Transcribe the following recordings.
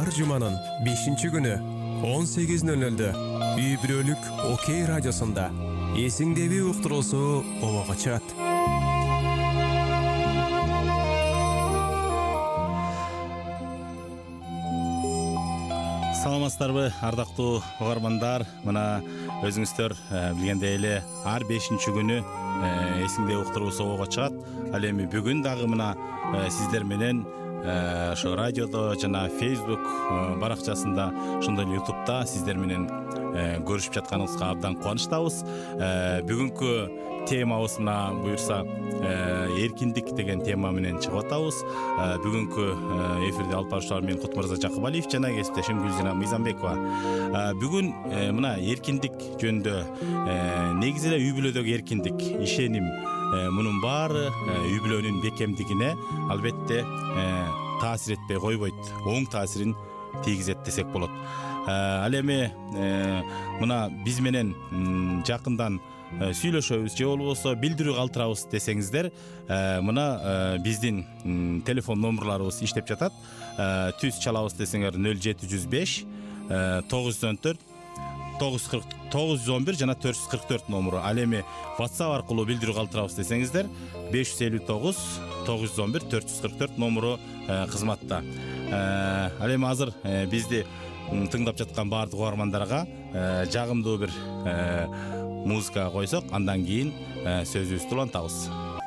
Ар жуманын 5-күнү 18:00 Үй Бүлөлүк Окей радиосунда эсиңдеби уктуруусу обого чыгат. Саламатсыздарбы, ардактуу угармандар. Мына өзүңүздөр билгендей эле ар 5-күнү эсиңде уктуруусу обого чыгат. Ал эми бүгүн дагы мына сиздер менен ошо радиодо жана Facebook баракчасында, ошондой эле YouTube'да сиздер менен көрүшүп жатканыбызга абдан кубанычтабыз. Бүгүнкү темабыз мына буюрса эркиндик деген тема менен чыгып атабыз. Бүгүнкү эфирде алып баруучулар мен Кутмырза Жакыбалиев жана кесиптешим Гүлжина Мыйзамбекова. Бүгүн мына эркиндик жөнүндө, негизи эле үй бүлөдөгү эркиндик, ишеним, мунун баары үй бүлөнүн бекемдигине албетте таасир этпей койбойт, оң таасирин тийгизет десек болот. Ал эми мына биз менен жакындан сүйлөшөбүз же болбосо билдирүү калтырабыз десеңиздер, мына биздин телефон номерларыбыз иштеп жатат. Түз чалабыз десеңер 0705 914 911 жана 444 номеру. Ал эми WhatsApp аркылуу билдирүү калтырабыз десеңиздер 559 911 444 номеру кызматта. Ал эми азыр бизди тыңдап жаткан баардык угармандарга жагымдуу бир музыка койсок, андан кийин сөзүбүздү улантабыз.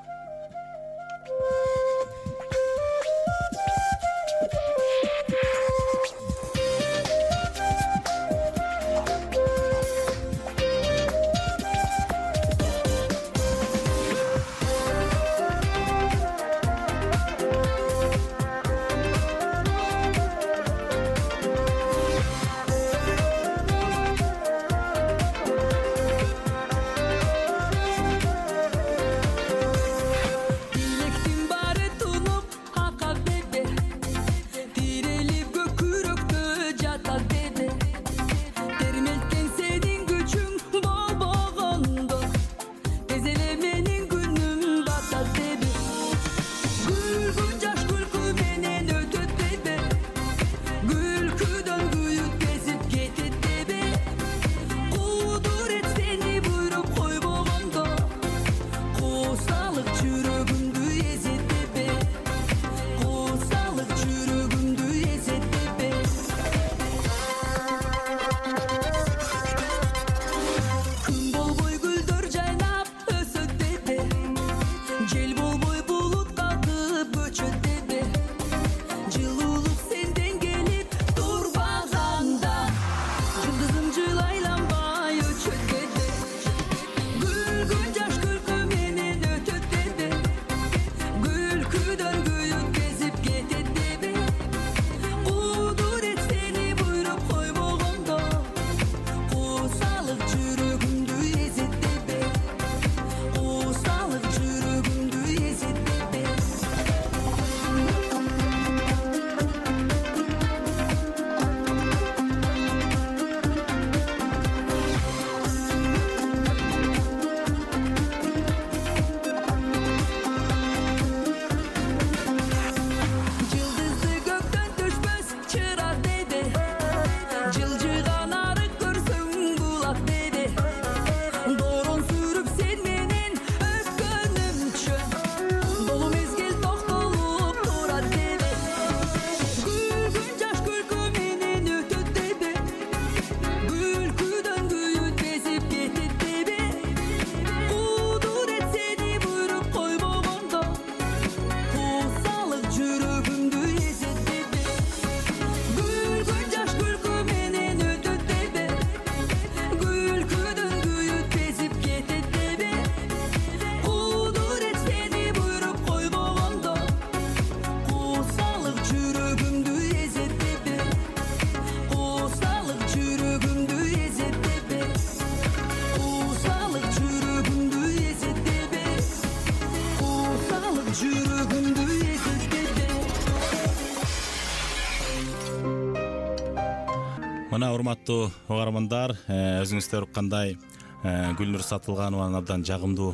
Мына урматтуу угармандар, өзүңүздөр уккандай Гүлнур Сатылганованын абдан жагымдуу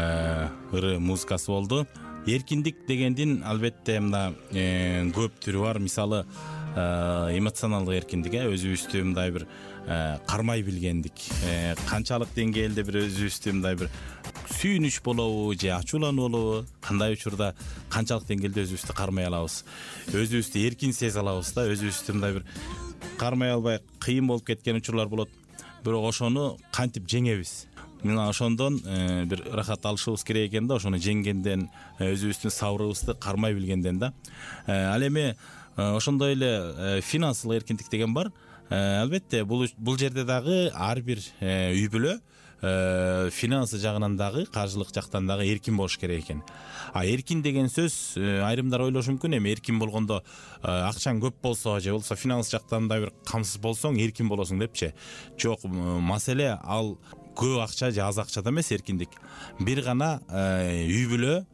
ыры музыкасы болду. Эркиндик дегендин албетте мына көп түрү бар. Мисалы эмоционалдык эркиндик, өзүбүздү мындай бир кармай билгендик, канчалык деңгээлде бир өзүбүздү мындай бир сүйүнүч болобу же ачуулануу болобу, кандай учурда канчалык деңгээлде өзүбүздү кармай алабыз, өзүбүздү эркин сезе алабыз да, өзүбүздү мындай бир кармай албай кыйын болуп кеткен учурлар болот. Бирок ошону кантип жеңебиз? Мына ошондон бир ырахат алышыбыз керек экен да, ошону жеңгенден, өзүбүздүн сабырыбызды кармай билгенден да. Ал эми ошондой эле финансылык эркиндик деген бар. Албетте бул жерде дагы ар бир үй бүлө финансы жагынан дагы, каржылык жактан дагы эркин болуш керек экен. Эркин деген сөз айрымдар ойлошу мүмкүн, эми эркин болгондо акчаң көп болсо же болбосо финанс жактан да бир камсыз болсоң эркин болосуң депчи. Жок, маселе ал көп акча же аз акчада эмес эркиндик. Бир гана үй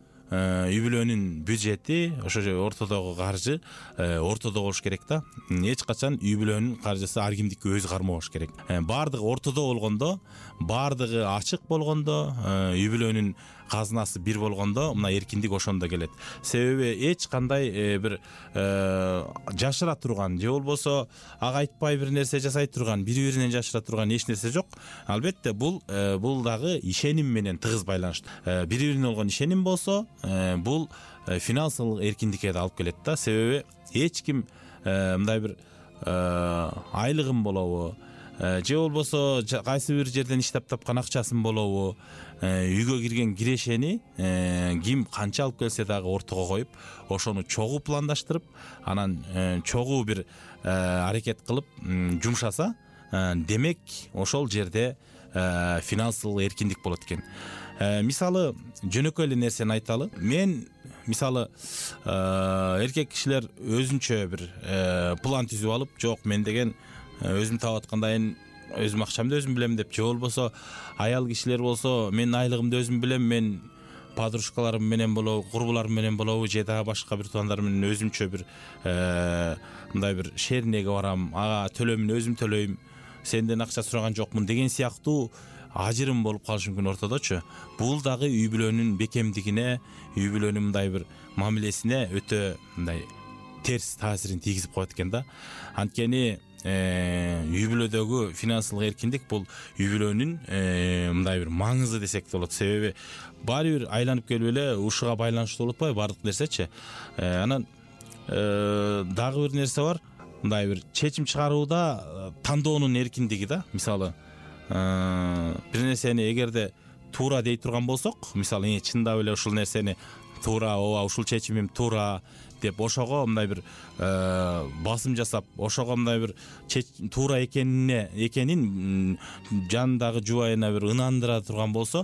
бүлөнүн бюджети, ошо же ортодогу каржы ортодо болуш керек да. Эч качан үй бүлөнүн каржысы ар кимдики өзү кармабаш керек. Бардыгы ортодо болгондо, бардыгы ачык болгондо, үй бүлөнүн казынасы бир болгондо, мына эркиндик ошондо келет. Себеби эч кандай бир жашыра турган же болбосо ага айтпай бир нерсе жасай турган, бири-биринен жашыра турган эч нерсе жок. Албетте бул дагы ишеним менен тыгыз байланыштуу. Бири-бирине болгон ишеним болсо, бул финансылык эркиндикке да алып келет да. Себеби эч ким мындай бир айлыгым болобу же болбосо кайсы бир жерден иштеп тапкан акчасын болобу, үйгө кирген кирешени ким канча алып келсе дагы ортого коюп, ошону чогуу пландаштырып, анан чогуу бир аракет кылып жумшаса, демек ошол жерде финансылык эркиндик болот экен. Мисалы, жөнөкөй эле нерсени айталы. Мен мисалы эркек кишилер өзүнчө бир план түзүп алып, жок мен деген өзүм таап аткандайын, өзүм акчамды өзүм билем деп, же болбосо аял кишилер болсо мен айлыгымды өзүм билем, мен подружкаларым менен болобу, курбуларым менен болобу, же дагы башка бир туугандар менен өзүмчө бир мындай бир шернеге барам, ага төлөмүн өзүм төлөйм, сенден акча сураган жокмун деген сыяктуу ажырым болуп калышы мүмкүн ортодочу. Бул дагы үй бүлөнүн бекемдигине, үй бүлөнүн мындай бир мамилесине өтө мындай терс таасирин тийгизип коет экен да. Анткени үй бүлөдөгү финансылык эркиндик бул үй бүлөнүн мындай бир маңызы десек болот. Себеби баары бир айланып келип эле ушуга байланыштуу болуп атпайбы баардык нерсечи. Анан дагы бир нерсе бар. Мындай бир чечим чыгарууда тандоонун эркиндиги да. Мисалы, бир нерсени эгерде туура дей турган болсок, мисалы, чындап эле ушул нерсени туура, ооба ушул чечимим туура деп ошого мындай бир басым жасап, ошого мындай бир туура экенин жанындагы жубайына бир ынандыра турган болсо,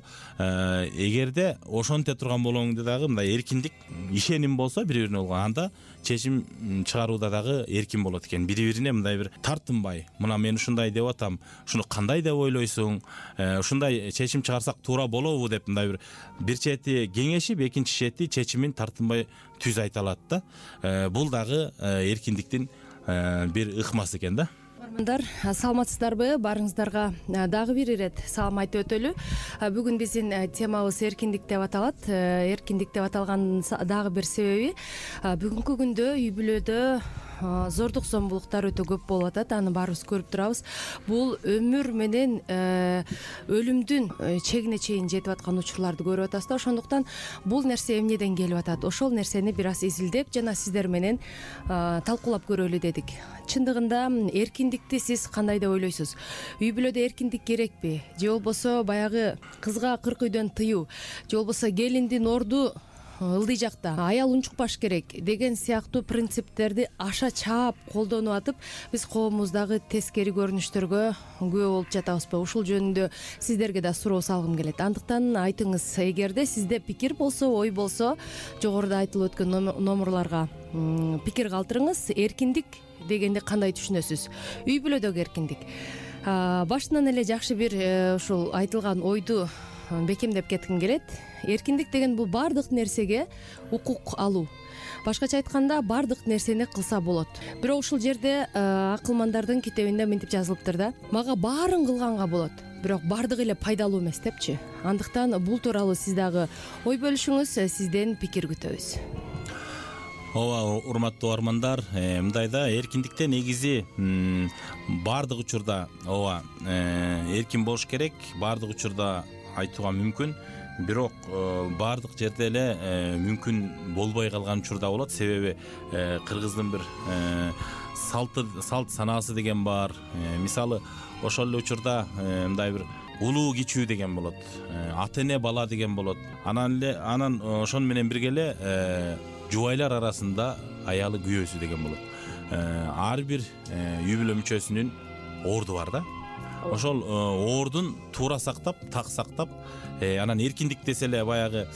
эгерде ошонте турган болоңду дагы мындай эркиндик, ишеним болсо бири-бирине болгон, анда чечим чыгарууда дагы эркин болот экен. Бири-бирине мындай бир тартынбай, мына мен ушундай деп атам, ушуну кандай деп ойлойсуң, ушундай чечим чыгарсак туура болобу деп мындай бир чети кеңешип, экинчи чети чечимин тартынбай түз айта алат да. Бул дагы эркиндиктин бир ыкмасы экен да. Бармандар, саламатсыздарбы? Барыңыздарга дагы бир ирет салам айтып өтөлү. Бүгүн биздин темабыз эркиндик деп аталат. Эркиндик деп аталган дагы бир себеби бүгүнкү күндө үй бүлөдө зордук зомбулуктар өтө көп болуп атат. Аны баарыбыз көрүп турабыз. Бул өмүр менен өлүмдүн чегине чейин жетип аткан учурларды көрүп атабыз да. Ошондуктан бул нерсе эмнеден келип атат? Ошол нерсени бир аз изилдеп жана сиздер менен талкуулап көрөлү дедик. Чындыгында эркиндикти сиз кандай деп ойлойсуз? Үй бүлөдө эркиндик керекпи? Же болбосо баягы кызга 40 үйдөн тыюу, же болбосо келиндин орду ылдый жакта, аял унчукпаш керек деген сыяктуу принциптерди аша чаап колдонуп атып, биз коомубуздагы тескери көрүнүштөргө күбө болуп жатабызбы? Ушул жөнүндө сиздерге да суроо салгым келет. Андыктан айтыңыз, эгерде сизде пикир болсо, ой болсо, жогоруда айтылып өткөн номерларга пикир калтырыңыз. Эркиндик дегенди кандай түшүнөсүз? Үй бүлөдөгү эркиндик. Башынан эле жакшы бир ушул айтылган ойду бекемдеп кетким келет. Эркиндик деген бул бардык нерсеге укук алуу. Башкача айтканда, бардык нерсени кылса болот. Бирок ушул жерде акылмандардын китебинде мынтип жазылыптыр да: мага баарын кылганга болот, бирок бардыгы эле пайдалуу эмес депчи. Андыктан бул тууралуу сиз дагы ой бөлүшүңүз, сизден пикир күтөбүз. ооба, урматтуу угармандар, мындай да, эркиндикте негизи баардык учурда ооба эркин болуш керек, баардык учурда айтууга мүмкүн. Бирок баардык жерде эле мүмкүн болбой калган учурда болот. Себеби кыргыздын бир салт санаасы деген бар. Мисалы, ошол эле учурда мындай бир улуу кичүү деген болот, ата эне бала деген болот. Анан ошону менен бирге эле жубайлар арасында аялы күйөөсү деген болот. Ар бир үй бүлө мүчөсүнүн орду бар да. Ошол ордун туура сактап, так сактап, анан эркиндик десе эле баягы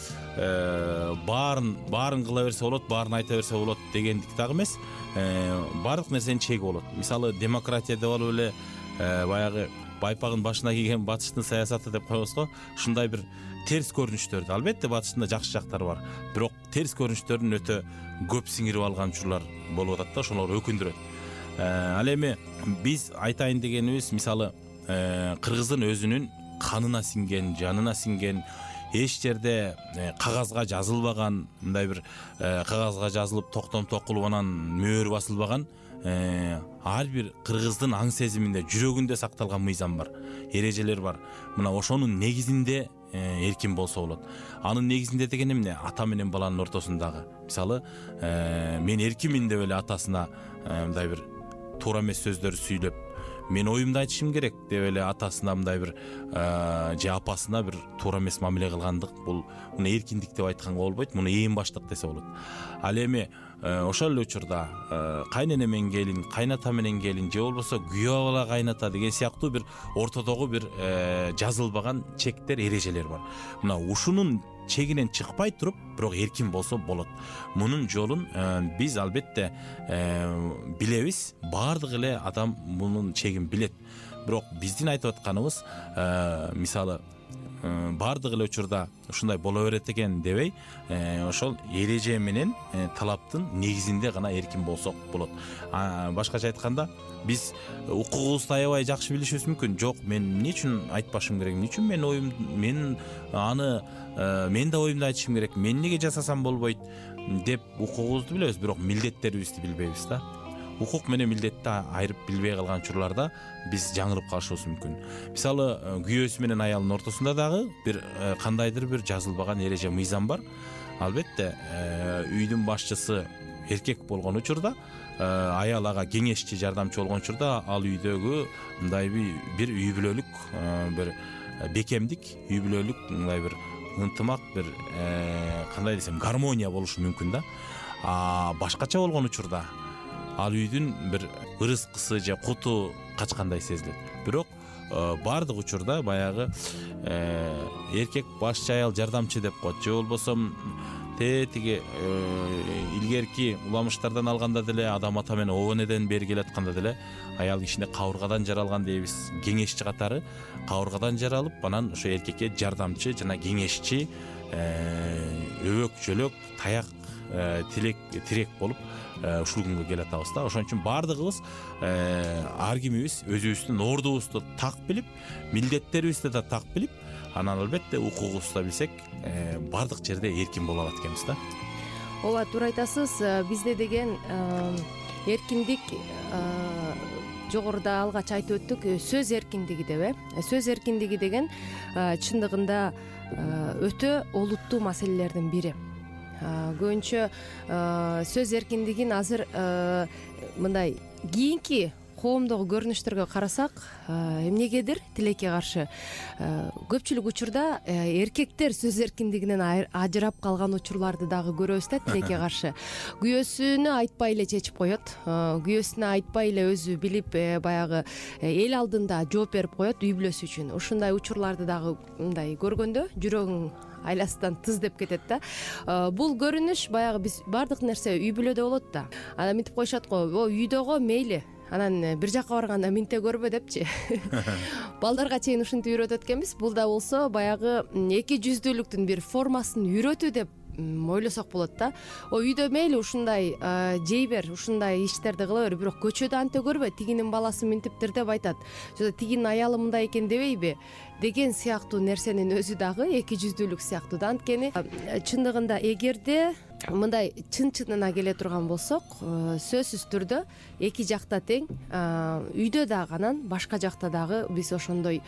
баарын кыла берсе болот, баарын айта берсе болот дегендик дагы эмес. Баардык нерсенин чеги болот. Мисалы, демократия деп алып эле баягы байпагын башына кийген батыштын саясаты деп коебуз го. Ушундай бир терс көрүнүштөрдү, албетте батыштын да жакшы жактары бар, бирок терс көрүнүштөрдүн өтө көп сиңирип алган учурлар болуп атат да, ошолор өкүндүрөт. Ал эми биз айтайын дегенибиз, мисалы, кыргыздын өзүнүн канына сиңген, жанына сиңген, эч жерде кагазга жазылбаган, мындай бир кагазга жазылып токтом-токулуп анан мөөр басылбаган ар бир кыргыздын аң сезиминде, жүрөгүндө сакталган мыйзам бар, эрежелер бар. Мына ошонун негизинде эркин болсо болот. Анын негизинде деген эмне? Ата менен баланын ортосундагы. Мисалы, мен эркинмин деп эле атасына мындай бир туура эмес сөздөр сүйлөп, мен оюмду айтышым керек деп эле атасына мындай бир же апасына бир туура эмес мамиле кылгандык, бул муну эркиндик деп айтканга болбойт, муну ээн баштык десе болот. Ал эми ошол эле учурда кайнене менен келин, кайната менен келин, же болбосо күйөө бала кайната деген сыяктуу бир ортодогу бир жазылбаган чектер, эрежелер бар. Мына ушунун чегинен чыкпай туруп, бирок эркин болсо болот. Мунун жолун биз албетте билебиз, баардык эле адам мунун чегин билет. Бирок биздин айтып атканыбыз, мисалы, баардык эле учурда ушундай боло берет экен дебей, ошол эреже менен талаптын негизинде гана эркин болсок болот. Башкача айтканда, биз укугубузду аябай жакшы билишибиз мүмкүн. Жок, мен эмне үчүн айтпашым керек, эмне үчүн мен да оюмду айтышым керек, мен эмнеге жасасам болбойт деп укугубузду билебиз, бирок милдеттерибизди билбейбиз да. Укук менен милдетти айырып билбей калган учурларда биз жаңырып калышыбыз мүмкүн. Мисалы, күйөөсү менен аялдын ортосунда дагы бир кандайдыр бир жазылбаган эреже, мыйзам бар. Албетте, үйдүн башчысы эркек болгон учурда, аял ага кеңешчи, жардамчы болгон учурда, ал үйдөгү мындай бир үй бүлөлүк бир бекемдик, үй бүлөлүк мындай бир ынтымак, бир кандай десем, гармония болушу мүмкүн да. Башкача болгон учурда ал үйдүн бир ырыскысы же куту качкандай сезилет. Бирок баардык учурда баягы эркек башчы, аял жардамчы деп коет, же болбосо тиги илгерки уламыштардан алганда деле, адам ата менен об энеден бери келатканда деле, аял кишине кабыргадан жаралган дейбиз, кеңешчи катары кабыргадан жаралып, анан ошо эркекке жардамчы жана кеңешчи, өбөк жөлөк, таяк, тирек болуп ушул күнгө келатабыз да. Ошон үчүн баардыгыбыз ар кимибиз өзүбүздүн ордубузду так билип, милдеттерибизди да так билип, анан албетте укугубузду да билсек, баардык жерде эркин боло алат экенбиз да. Ооба, туура айтасыз. Бизде деген эркиндик, жогоруда алгач айтып өттүк, сөз эркиндиги деп. Сөз эркиндиги деген чындыгында өтө олуттуу маселелердин бири. Көбүнчө сөз эркиндигин азыр мындай кийинки коомдогу көрүнүштөргө карасак, эмнегедир тилекке каршы көпчүлүк учурда эркектер сөз эркиндигинен ажырап калган учурларды дагы көрөбүз да. Тилекке каршы күйөөсүнө айтпай эле чечип коет, күйөөсүнө айтпай эле өзү билип баягы эл алдында жооп берип коет үй бүлөсү үчүн. Ушундай учурларды дагы мындай көргөндө жүрөгүң айласынан тыз деп кетет да. Бул көрүнүш баягы биз баардык нерсе үй бүлөдө болот да. Анан мынтип коюшат го, үйдөгө мейли, анан бир жакка барганда минте көрбө депчи. Балдарга чейин ушинтип үйрөтөт экенбиз. Бул да болсо баягы эки жүздүүлүктүн бир формасын үйрөтүү деп ойлосок болот да. Үйдө мейли ушундай жей бер, ушундай иштерди кыла бер, бирок көчөдө анте көрбө, тигинин баласы мынтиптир деп айтат, же тигинин аялы мындай экен дебейби деген сыяктуу нерсенин өзү дагы эки жүздүүлүк сыяктуу да. Анткени чындыгында эгерде мындай чын-чынына келе турган болсок, сөзсүз түрдө эки жакта тең, үйдө дагы анан башка жакта дагы биз ошондой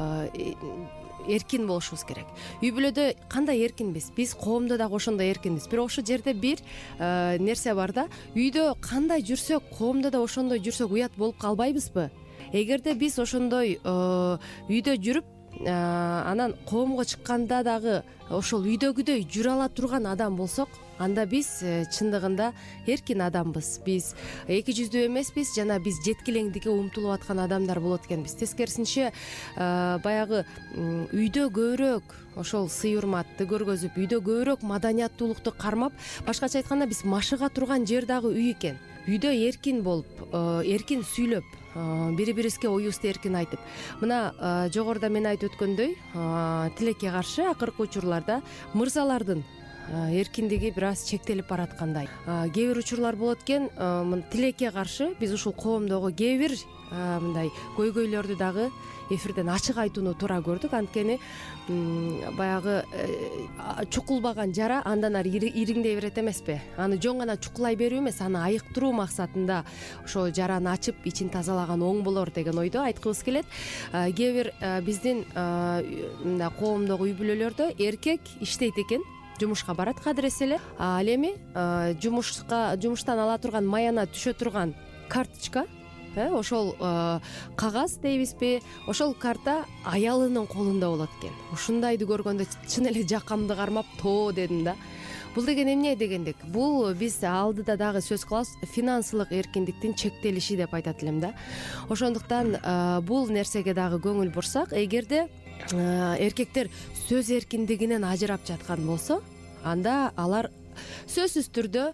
эркин болушубуз керек. Үй бүлөдө кандай эркинбиз, биз коомдо дагы ошондой эркинбиз. Бирок ошол жерде бир нерсе бар да, үйдө кандай жүрсөк, коомдо да ошондой жүрсөк уят болуп калбайбызбы? Эгерде биз ошондой үйдө жүрүп, анан коомго чыкканда дагы ошол үйдөгүдөй жүрө ала турган адам болсок, анда биз чындыгында эркин адамбыз. Биз эки жүздүү эмеспиз жана биз жеткилеңдикке умтулуп аткан адамдар болот экенбиз. Тескерисинче баягы үйдө көбүрөөк ошол сый урматты көргөзүп, үйдө көбүрөөк маданияттуулукту кармап, башкача айтканда биз машыга турган жер дагы үй экен. Үйдө эркин болуп, эркин сүйлөп, бири-бирибизге оюбузду эркин айтып, мына жогоруда мен айтып өткөндөй, тилекке каршы акыркы учурларда мырзалардын эркиндиги бир аз чектелип бараткандай. Кээ бир учурлар болот экен, тилекке каршы биз ушул коомдогу кээ бир мындай көйгөйлөрдү дагы эфирден ачык айтууну туура көрдүк. Анткени баягы чукулбаган жара андан ары ириңдей берет эмеспи? Аны жөн гана чукулай берүү эмес, аны айыктыруу максатында ошол жараны ачып, ичин тазалаган оң болор деген ойдо айткыбыз келет. Кээ бир биздин коомдогу үй бүлөлөрдө эркек иштейт экен, жумушка барат кадыресе эле, ал эми жумуштан ала турган маяна түшө турган карточка, ошол кагаз дейбизби, ошол карта аялынын колунда болот экен. Ушундайды көргөндө чын эле жакамды кармап тоо дедим да. Бул деген эмне дегендик? Бул биз алдыда дагы сөз кылабыз, финансылык эркиндиктин чектелиши деп айтат элем да. Ошондуктан бул нерсеге дагы көңүл бурсак, эгерде эркектер сөз эркиндигинен ажырап жаткан болсо, анда алар сөзсүз түрдө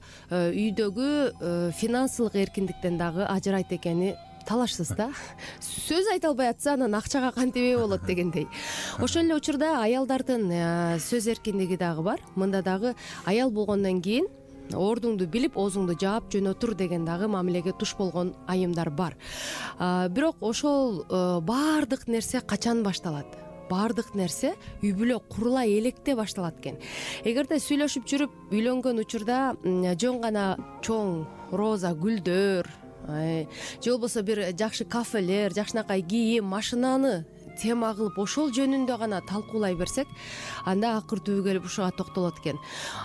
үйдөгү финансылык эркиндиктен дагы ажырайт экени талашсыз да. Сөз айта албай атса, анан акчага кантип ээ болот дегендей. Ошол эле учурда аялдардын сөз эркиндиги дагы бар. Мында дагы аял болгондон кийин ордуңду билип, оозуңду жаап жөнөтүр деген дагы мамилеге туш болгон айымдар бар. Бирок ошол баардык нерсе качан башталат? Баардык нерсе үй бүлө курула электе башталат экен. Эгерде сүйлөшүп жүрүп үйлөнгөн учурда жөн гана чоң роза гүлдөр, же болбосо бир жакшы кафелер, жакшынакай кийим, машинаны тема кылып ошол жөнүндө гана талкуулай берсек, анда акыр түбү келип ушуга токтолот экен.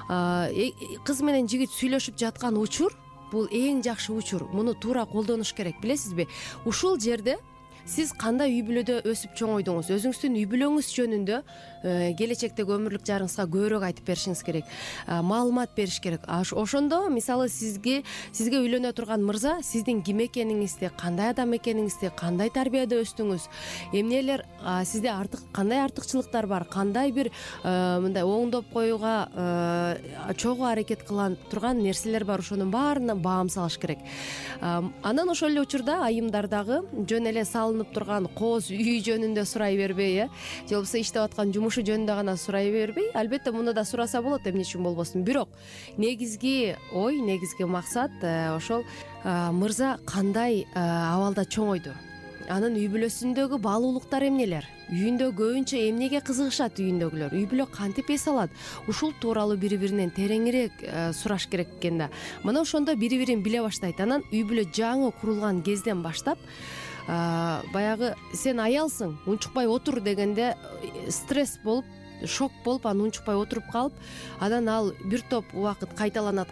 Кыз менен жигит сүйлөшүп жаткан учур бул эң жакшы учур. Муну туура колдонуш керек, билесизби? Ушул жерде сиз кандай үй бүлөдө өсүп чоңойдуңуз, өзүңүздүн үй бүлөңүз жөнүндө келечектеги өмүрлүк жарыңызга көбүрөөк айтып беришиңиз керек, маалымат бериш керек. Ошондо мисалы сизге үйлөнө турган мырза сиздин ким экениңизди, кандай адам экениңизди, кандай тарбияда өстүңүз, эмнелер сизде кандай артыкчылыктар бар, кандай бир мындай оңдоп коюуга чогуу аракет кыла турган нерселер бар, ошонун баарына баам салыш керек. Анан ошол эле учурда айымдар дагы жөн эле турган кооз үй жөнүндө сурай бербей, же болбосо иштеп аткан жумушу жөнүндө гана сурай бербей, албетте муну да сураса болот, эмне үчүн болбосун. Бирок негизги ой, негизги максат ошол мырза кандай абалда чоңойду, анын үй бүлөсүндөгү баалуулуктар эмнелер, үйүндө көбүнчө эмнеге кызыгышат, үйүндөгүлөр, үй бүлө кантип эс алат, ушул тууралуу бири-биринен тереңирээк сураш керек экен да. Мына ошондо бири-бирин биле баштайт. Анан үй бүлө жаңы курулган кезден баштап баягы сен аялсың, унчукпай отур дегенде стресс болуп, шок болуп, анан унчукпай отуруп калып, анан ал бир топ убакыт кайталанат.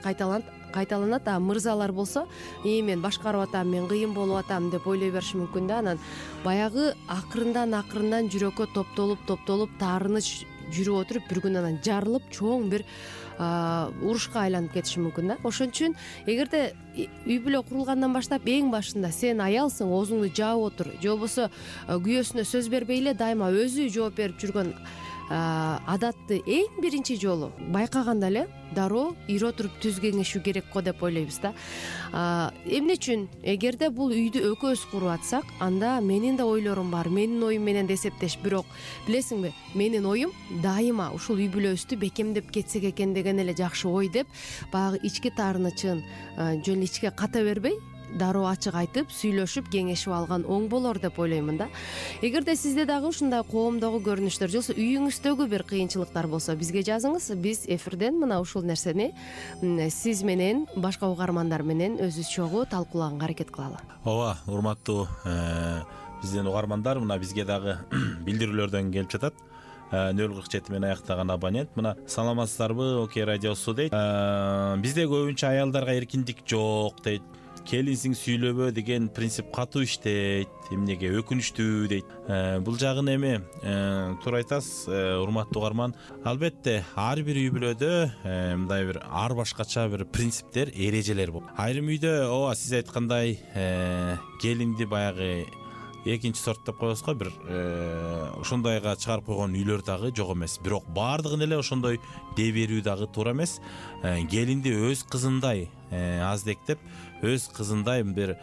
А мырзалар болсо, мен башкарып атам, мен кыйын болуп атам деп ойлой бериши мүмкүн да. Анан баягы акырындан жүрөккө топтолуп таарыныч жүрүп отуруп, бир күн анан жарылып, чоң бир урушка айланып кетиши мүмкүн да. Ошон үчүн эгерде үй бүлө курулгандан баштап эң башында сен аялсың, оозуңду жаап отур, же болбосо күйөөсүнө сөз бербей эле дайыма өзү жооп берип жүргөн адатты эң биринчи жолу байкаганда эле дароо үйрө туруп түз кеңешүү керек го деп ойлойбуз да. Эмне үчүн? Эгерде бул үйдү экөөбүз куруп атсак, анда менин да ойлорум бар, менин оюм менен да эсептеш. Бирок билесиңби, менин оюм дайыма ушул үй бүлөбүздү бекемдеп кетсек экен деген эле жакшы ой деп, баягы ички таарынычын жөн эле ичке ката бербей, дароо ачык айтып, сүйлөшүп, кеңешип алган оң болор деп ойлоймун да. Эгерде сизде дагы ушундай коомдогу көрүнүштөр жоксо үйүңүздөгү бир кыйынчылыктар болсо, бизге жазыңыз. Биз эфирден мына ушул нерсени сиз менен, башка угармандар менен өзүбүз чогуу талкуулаганга аракет кылалы. Ооба, урматтуу биздин угармандар, мына бизге дагы билдирүүлөрдөн келип жатат. 047 менен аяктаган абонент мына саламатсыздарбы, Окей радиосу дейт. Бизде көбүнчө аялдарга эркиндик жок дейт. Келинсиң сүйлөбө деген принцип катуу иштейт, эмнеге өкүнүчтүү дейт. Бул жагын эми туура айтасыз, урматтуу угарман. Албетте ар бир үй бүлөдө мындай бир ар башкача бир принциптер, эрежелер болот. Айрым үйдө ооба сиз айткандай келинди баягы экинчи сорт деп коебуз го, бир ошондойго чыгарып койгон үйлөр дагы жок эмес. Бирок баардыгын эле ошондой дей берүү дагы туура эмес. Келинди өз кызындай аздектеп, өз кызындай бир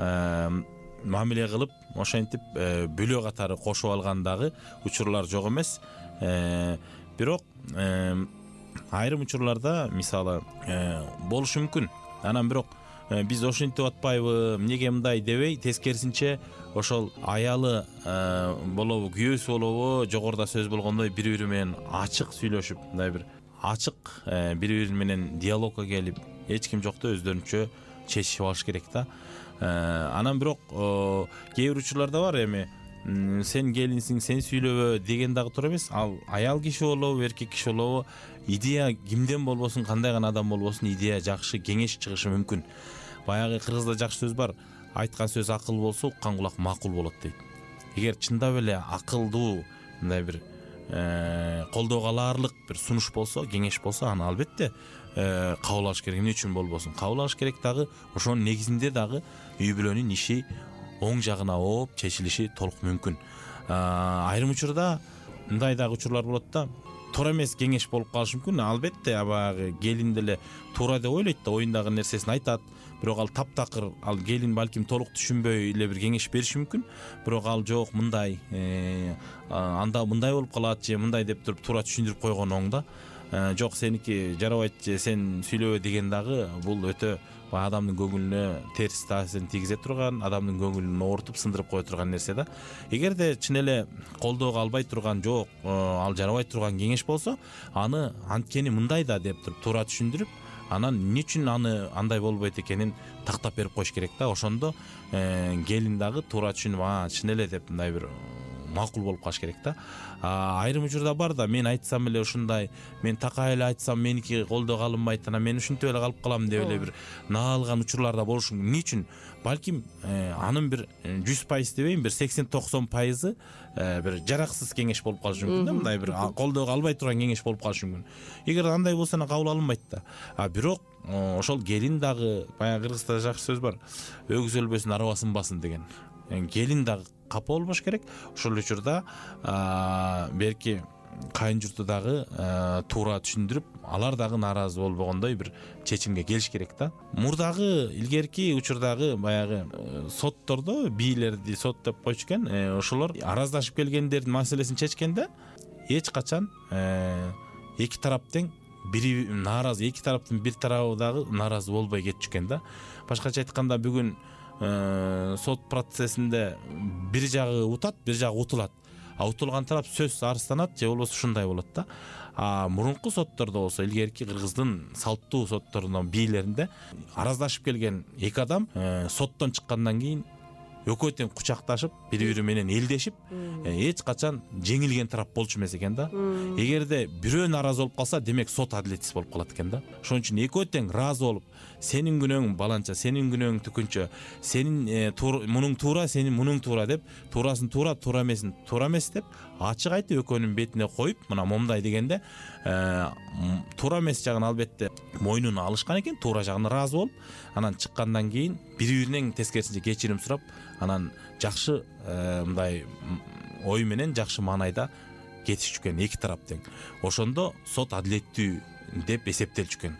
мамиле кылып, ошентип бүлө катары кошуп алган дагы учурлар жок эмес. Бирок айрым учурларда мисалы болушу мүмкүн. Анан бирок биз ошентип атпайбы, эмнеге мындай дебей, тескерисинче ошол аялы болобу, күйөөсү болобу, жогоруда сөз болгондой бири-бири менен ачык сүйлөшүп, мындай бир ачык бири-бири менен диалогко келип, эч ким жокто өздөрүнчө чечишип алыш керек да. Анан бирок кээ бир учурларда бар, эми сен келинсиң, сен сүйлөбө деген дагы туура эмес. Ал аял киши болобу, эркек киши болобу, идея кимден болбосун, кандай гана адам болбосун, идея жакшы, кеңеш чыгышы мүмкүн. Баягы кыргызда жакшы сөз бар, айткан сөз акыл болсо, уккан кулак макул болот дейт. Эгер чындап эле акылдуу, мындай бир колдоого алаарлык бир сунуш болсо, кеңеш болсо, аны албетте кабыл алыш керек. Эмне үчүн болбосун? Кабыл алыш керек дагы ошонун негизинде дагы үй бүлөнүн иши оң жагына ооп чечилиши толук мүмкүн. Айрым учурда мындай дагы учурлар болот да, туура эмес кеңеш болуп калышы мүмкүн. Албетте баягы келин деле туура деп ойлойт да, оюндагы нерсесин айтат. Бирок ал таптакыр, ал келин балким толук түшүнбөй эле бир кеңеш бериши мүмкүн. Бирок ал жок, мындай анда мындай болуп калат же мындай деп туруп туура түшүндүрүп койгон оң да. Жок, сеники жарабайт же сен сүйлөбө деген дагы бул өтө адамдын көңүлүнө терс таасирин тийгизе турган, адамдын көңүлүн оорутуп, сындырып кое турган нерсе да. Эгерде чын эле колдоого албай турган, жок, ал жарабай турган кеңеш болсо, аны анткени мындай да деп туруп туура түшүндүрүп, анан эмне үчүн аны андай болбойт экенин тактап берип коюш керек да. Ошондо келин дагы туура түшүнүп, чын эле деп мындай бир макул болуп калыш керек да. Айрым учурда бар да, мен айтсам эле ушундай, мен такай эле айтсам меники колдоого алынбайт, анан мен ушинтип эле калып калам деп эле бир наалган учурларда болушу мүмкүн. Эмне үчүн? Балким анын бир 100% дебейм, бир 80-90% бир жараксыз кеңеш болуп калышы мүмкүн да, мындай бир колдоого албай турган кеңеш болуп калышы мүмкүн. Эгер андай болсо кабыл алынбайт да. Бирок ошол келин дагы, баягы кыргызда жакшы сөз бар, өгүз өлбөсүн, араба сынбасын деген. Келин дагы капа болбош керек. Ошол учурда берки кайын журту дагы туура түшүндүрүп, алар дагы нааразы болбогондой бир чечимге келиш керек да. Мурдагы илгерки учурдагы баягы соттордо бийлерди соттоп койчу экен. Ошолор араздашып келгендердин маселесин чечкенде эч качан эки тарап тең бири нааразы, эки тараптын бир тарабы дагы нааразы болбой кетчү экен да. Башкача айтканда, бүгүн сот процессинде бир жагы утат, бир жагы утулат. Утулган тарап сөз арызданат же болбосо ушундай болот да. Мурунку соттордо болсо, илгерки кыргыздын салттуу сотторунун бийлеринде араздашып келген эки адам соттон чыккандан кийин экөө тең кучакташып, бири-бири менен элдешип, эч качан жеңилген тарап болчу эмес экен да. Эгерде бирөө наразы болуп калса, демек сот адилетсиз болуп калат экен да. Ошон үчүн экөө тең ыраазы болуп, сенин күнөөң баланча, сенин күнөөң түкүнчө, сенин мунуң туура, сенин мунуң туура деп, туурасын туура, туура эмесин туура эмес деп ачык айтып экөөнүн бетине коюп, мына момундай дегенде туура эмес жагын албетте мойнуна алышкан экен, туура жагына ыраазы болуп, анан чыккандан кийин бири-биринен тескерисинче кечирим сурап, анан жакшы мындай ой менен, жакшы маанайда кетишчү эки тарап тең. Ошондо сот адилеттүү деп эсептелчү экен.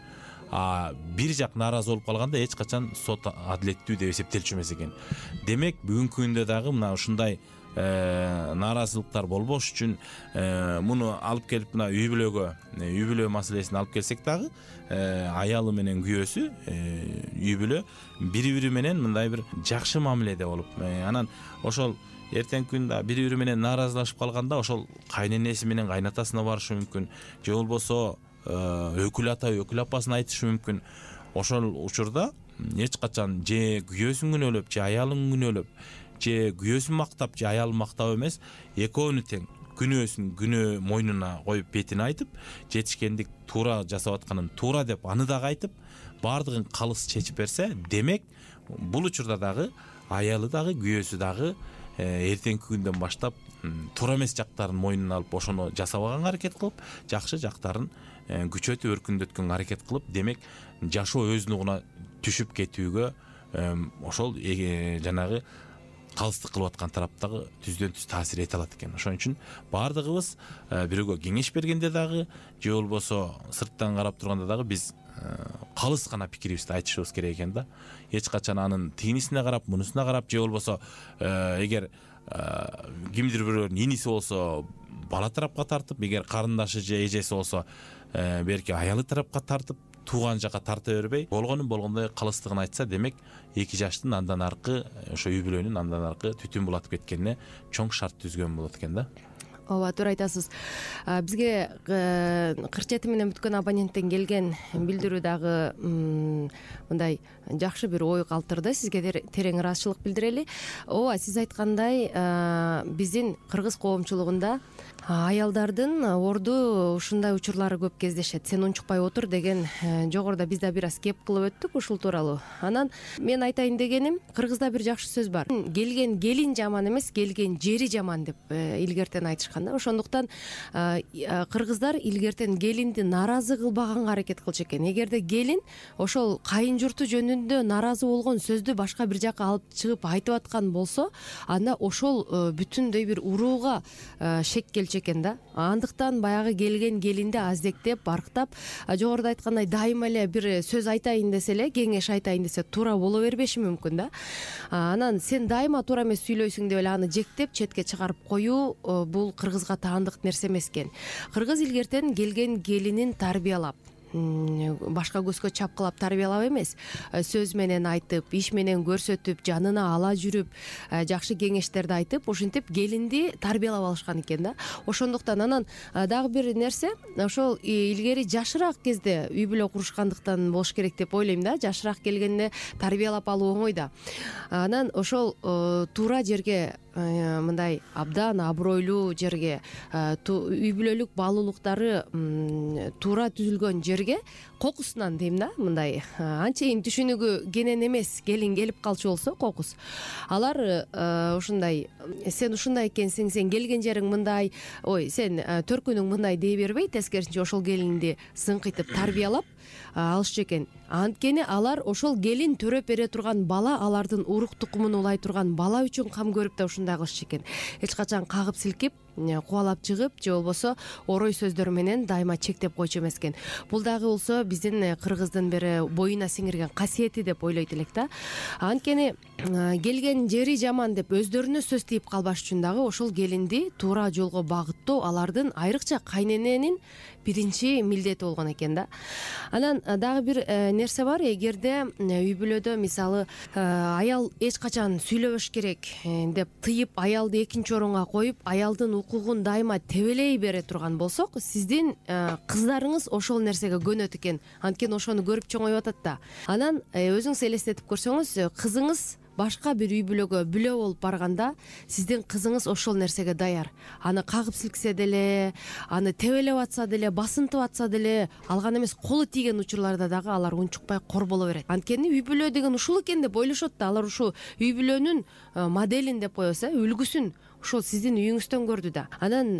Бир жак нааразы болуп калганда эч качан сот адилеттүү деп эсептелчү эмес экен. Демек бүгүнкү күндө дагы мына ушундай нааразылыктар болбош үчүн муну алып келип мына үй бүлө маселесин алып келсек дагы аялы менен күйөөсү үй бүлө бири бири менен мындай бир жакшы мамиледе болуп, анан ошол эртеңки күндө бири бири менен нааразылашып калганда ошол кайненеси менен кайнатасына барышы мүмкүн, же болбосо өкүл ата өкүл апасына айтышы мүмкүн. Ошол учурда эч качан же күйөөсүн күнөөлөп, же аялын күнөөлөп, же күйөөсүн мактап, же аялын мактап эмес, экөөнү тең күнөө мойнуна коюп бетине айтып, жетишкендик туура жасап атканын туура деп аны дагы айтып, баардыгын калыс чечип берсе, демек бул учурда дагы аялы дагы күйөөсү дагы эртеңки күндөн баштап туура эмес жактарын мойнуна алып ошону жасабаганга аракет кылып, жакшы жактарын күчөтүп өркүндөткөнгө аракет кылып, демек жашоо өз нугуна түшүп кетүүгө ошол жанагы калыстык кылып аткан тараптагы түздөн түз таасир эте алат экен. Ошон үчүн баардыгыбыз бирөөгө кеңеш бергенде дагы, же болбосо сырттан карап турганда дагы биз калыс гана пикирибизди айтышыбыз керек экен да. Эч качан анын тигинисине карап, мунусуна карап, же болбосо эгер кимдир бирөөнүн иниси болсо бала тарапка тартып, эгер карындашы же эжеси болсо берки аялы тарапка тартып, тууган жака тарта бербей, болгондой калыстыгын айтса, демек эки жаштын андан аркы ошо үй бүлөнүн андан аркы түтүн булатып кеткенине чоң шарт түзгөн болот экен да. Ооба, туура айтасыз. Бизге 47 менен бүткөн абоненттен келген билдирүү дагы мындай жакшы бир ой калтырды. Сизге терең ыраазычылык билдирели. Ооба, сиз айткандай, биздин кыргыз коомчулугунда аялдардын орду ушундай учурлары көп кездешет. Сен унчукпай отур деген жогоруда биз да бир аз кеп кылып өттүк ушул тууралуу. Анан мен айтайын дегеним, кыргызда бир жакшы сөз бар. Келген келин жаман эмес, келген жери жаман деп илгертен айтышкан. Ошондуктан кыргыздар илгертен келинди нааразы кылбаганга аракет кылчу экен. Эгерде келин ошол кайын журту жөнүндө нааразы болгон сөздү башка бир жака алып чыгып айтып аткан болсо, анда ошол бүтүндөй бир урууга шек келчү экен да. Андыктан баягы келген келинди аздектеп, барктап, жогоруда айткандай дайыма эле бир сөз айтайын десе эле, кеңеш айтайын десе туура боло бербеши мүмкүн да. Анан сен дайыма туура эмес сүйлөйсүң деп эле аны жектеп четке чыгарып коюу бул кыргызга таандык нерсе эмес экен. Кыргыз илгертен келген келинин тарбиялап, башка көзгө чапкылап тарбиялап эмес, сөз менен айтып, иш менен көрсөтүп, жанына ала жүрүп, жакшы кеңештерди айтып, ошентип келинди тарбиялап алышкан экен да. Ошондуктан анан дагы бир нерсе, ошол илгери жашыраак кезде үй бүлө курушкандыктан болуш керек деп ойлойм да. Жашыраак келгенде тарбиялап алуу оңой да. Анан ошол туура жерге, мындай абдан абройлуу жерге, үй бүлөлүк баалуулуктары туура түзүлгөн жерге кокусунан дейм да, мындай анчейин түшүнүгү кенен эмес келин келип калчу болсо кокус, алар ушундай сен ушундай экенсиң, сен келген жериң мындай, ой сен төркүнүң мындай дей бербей, тескерисинче ошол келинди сыңкыйтып тарбиялап алышчу экен. Анткени алар ошол келин төрөп бере турган бала, алардын урук тукумун улай турган бала үчүн кам көрүп да ушундай кылышчу экен. Эч качан кагып силкип, кубалап чыгып, же болбосо орой сөздөр менен дайыма чектеп койчу эмес экен. Бул дагы болсо биздин кыргыздын бери боюна сиңирген касиети деп ойлойт элек да. Анткени келген жери жаман деп өздөрүнө сөз тийип калбаш үчүн дагы ошол келинди туура жолго багыттоо алардын, айрыкча кайнененин биринчи милдети болгон экен да. Анан дагы бир нерсе бар. Эгерде үй бүлөдө мисалы аял эч качан сүйлөбөш керек деп тыйып, аялды экинчи орунга коюп, аялдын укугун дайыма тебелей бере турган болсок, сиздин кыздарыңыз ошол нерсеге көнөт экен. Анткени ошону көрүп чоңоюп атат да. Анан өзүңүз элестетип көрсөңүз, кызыңыз башка бир үй бүлөгө бүлө болуп барганда, сиздин кызыңыз ошол нерсеге даяр. Аны кагып силксе деле, аны тебелеп атса деле, басынтып атса деле, алган эмес колу тийген учурларда дагы алар унчукпай кор боло берет. Анткени үй бүлө деген ушул экен деп ойлошот да. Алар ушу үй бүлөнүн моделин деп коебуз, үлгүсүн ошол сиздин үйүңүздөн көрдү да. Анан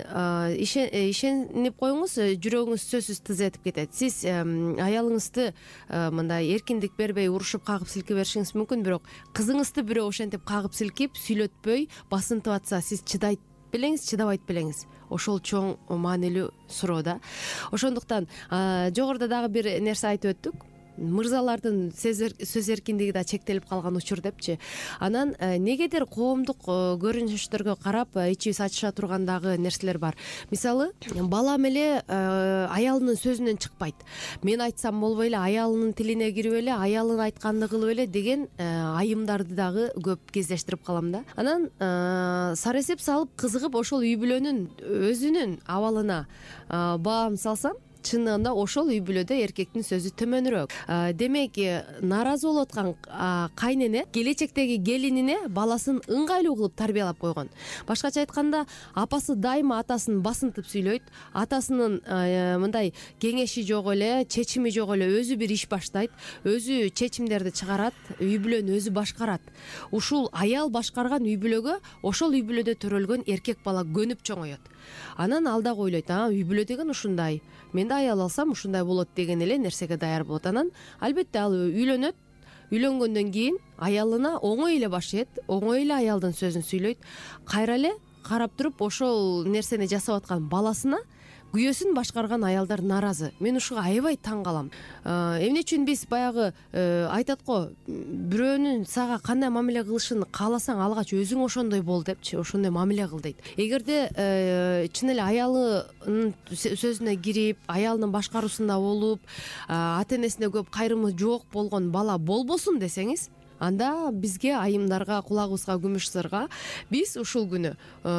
ишенип коюңуз, жүрөгүңүз сөзсүз тыз этип кетет. Сиз аялыңызды мындай эркиндик бербей, урушуп кагып силке беришиңиз мүмкүн, бирок кызыңызды бирөө ошентип кагып силкип, сүйлөтпөй, басынтып атса, сиз чыдайт белеңиз, чыдабайт белеңиз. ошол чоң маанилүү суроо да. Ошондуктан жогоруда дагы бир нерсе айтып өттүк. Мырзалардын сөз эркиндиги да чектелип калган учур депчи. Анан негедир коомдук көрүнүштөргө карап ичибиз ачыша турган дагы нерселер бар. Мисалы, балам эле аялынын сөзүнөн чыкпайт. Мен айтсам болбой эле, аялынын тилине кирип эле, аялын айтканды кылып эле деген айымдарды дагы көп кездештирип калам да. Анан саресеп салып кызыгып ошол үй бүлөнүн өзүнүн абалына баам салсам, чынында ошол үй бүлөдө эркектин сөзү төмөнүрөөк. Демек, нааразы болуп аткан кайнене келечектеги келинине баласын ыңгайлуу кылып тарбиялап койгон. Башкача айтканда, апасы дайыма атасын басынтып сүйлөйт. Атасынын мындай кеңеши жок эле, чечими жок эле, өзү бир иш баштайт, өзү чечимдерди чыгарат, үй бүлөнү өзү башкарат. Ушул аял башкарган үй бүлөгө ошол үй бүлөдө төрөлгөн эркек бала көнүп чоңоет. Анан ал дагы ойлойт, үй бүлө деген ушундай, мен да аял алсам ушундай болот деген эле нерсеге даяр болот. Анан албетте ал үйлөнөт. Үйлөнгөндөн кийин аялына оңой эле баш ийет, оңой эле аялдын сөзүн сүйлөйт. Кайра эле карап туруп ошол нерсени жасап аткан баласына күйөөсүн башкарган аялдар нааразы. Мен ушуга аябай таң калам. Эмне үчүн биз баягы айтат го, бирөөнүн сага кандай мамиле кылышын кааласаң алгач өзүң ошондой бол депчи, ошондой мамиле кыл дейт. Эгерде чын эле аялынын сөзүнө кирип, аялынын башкаруусунда болуп, ата энесине көп кайрымы жок болгон бала болбосун десеңиз, анда бизге, айымдарга, кулагыбызга күмүш сырга, биз ушул күнү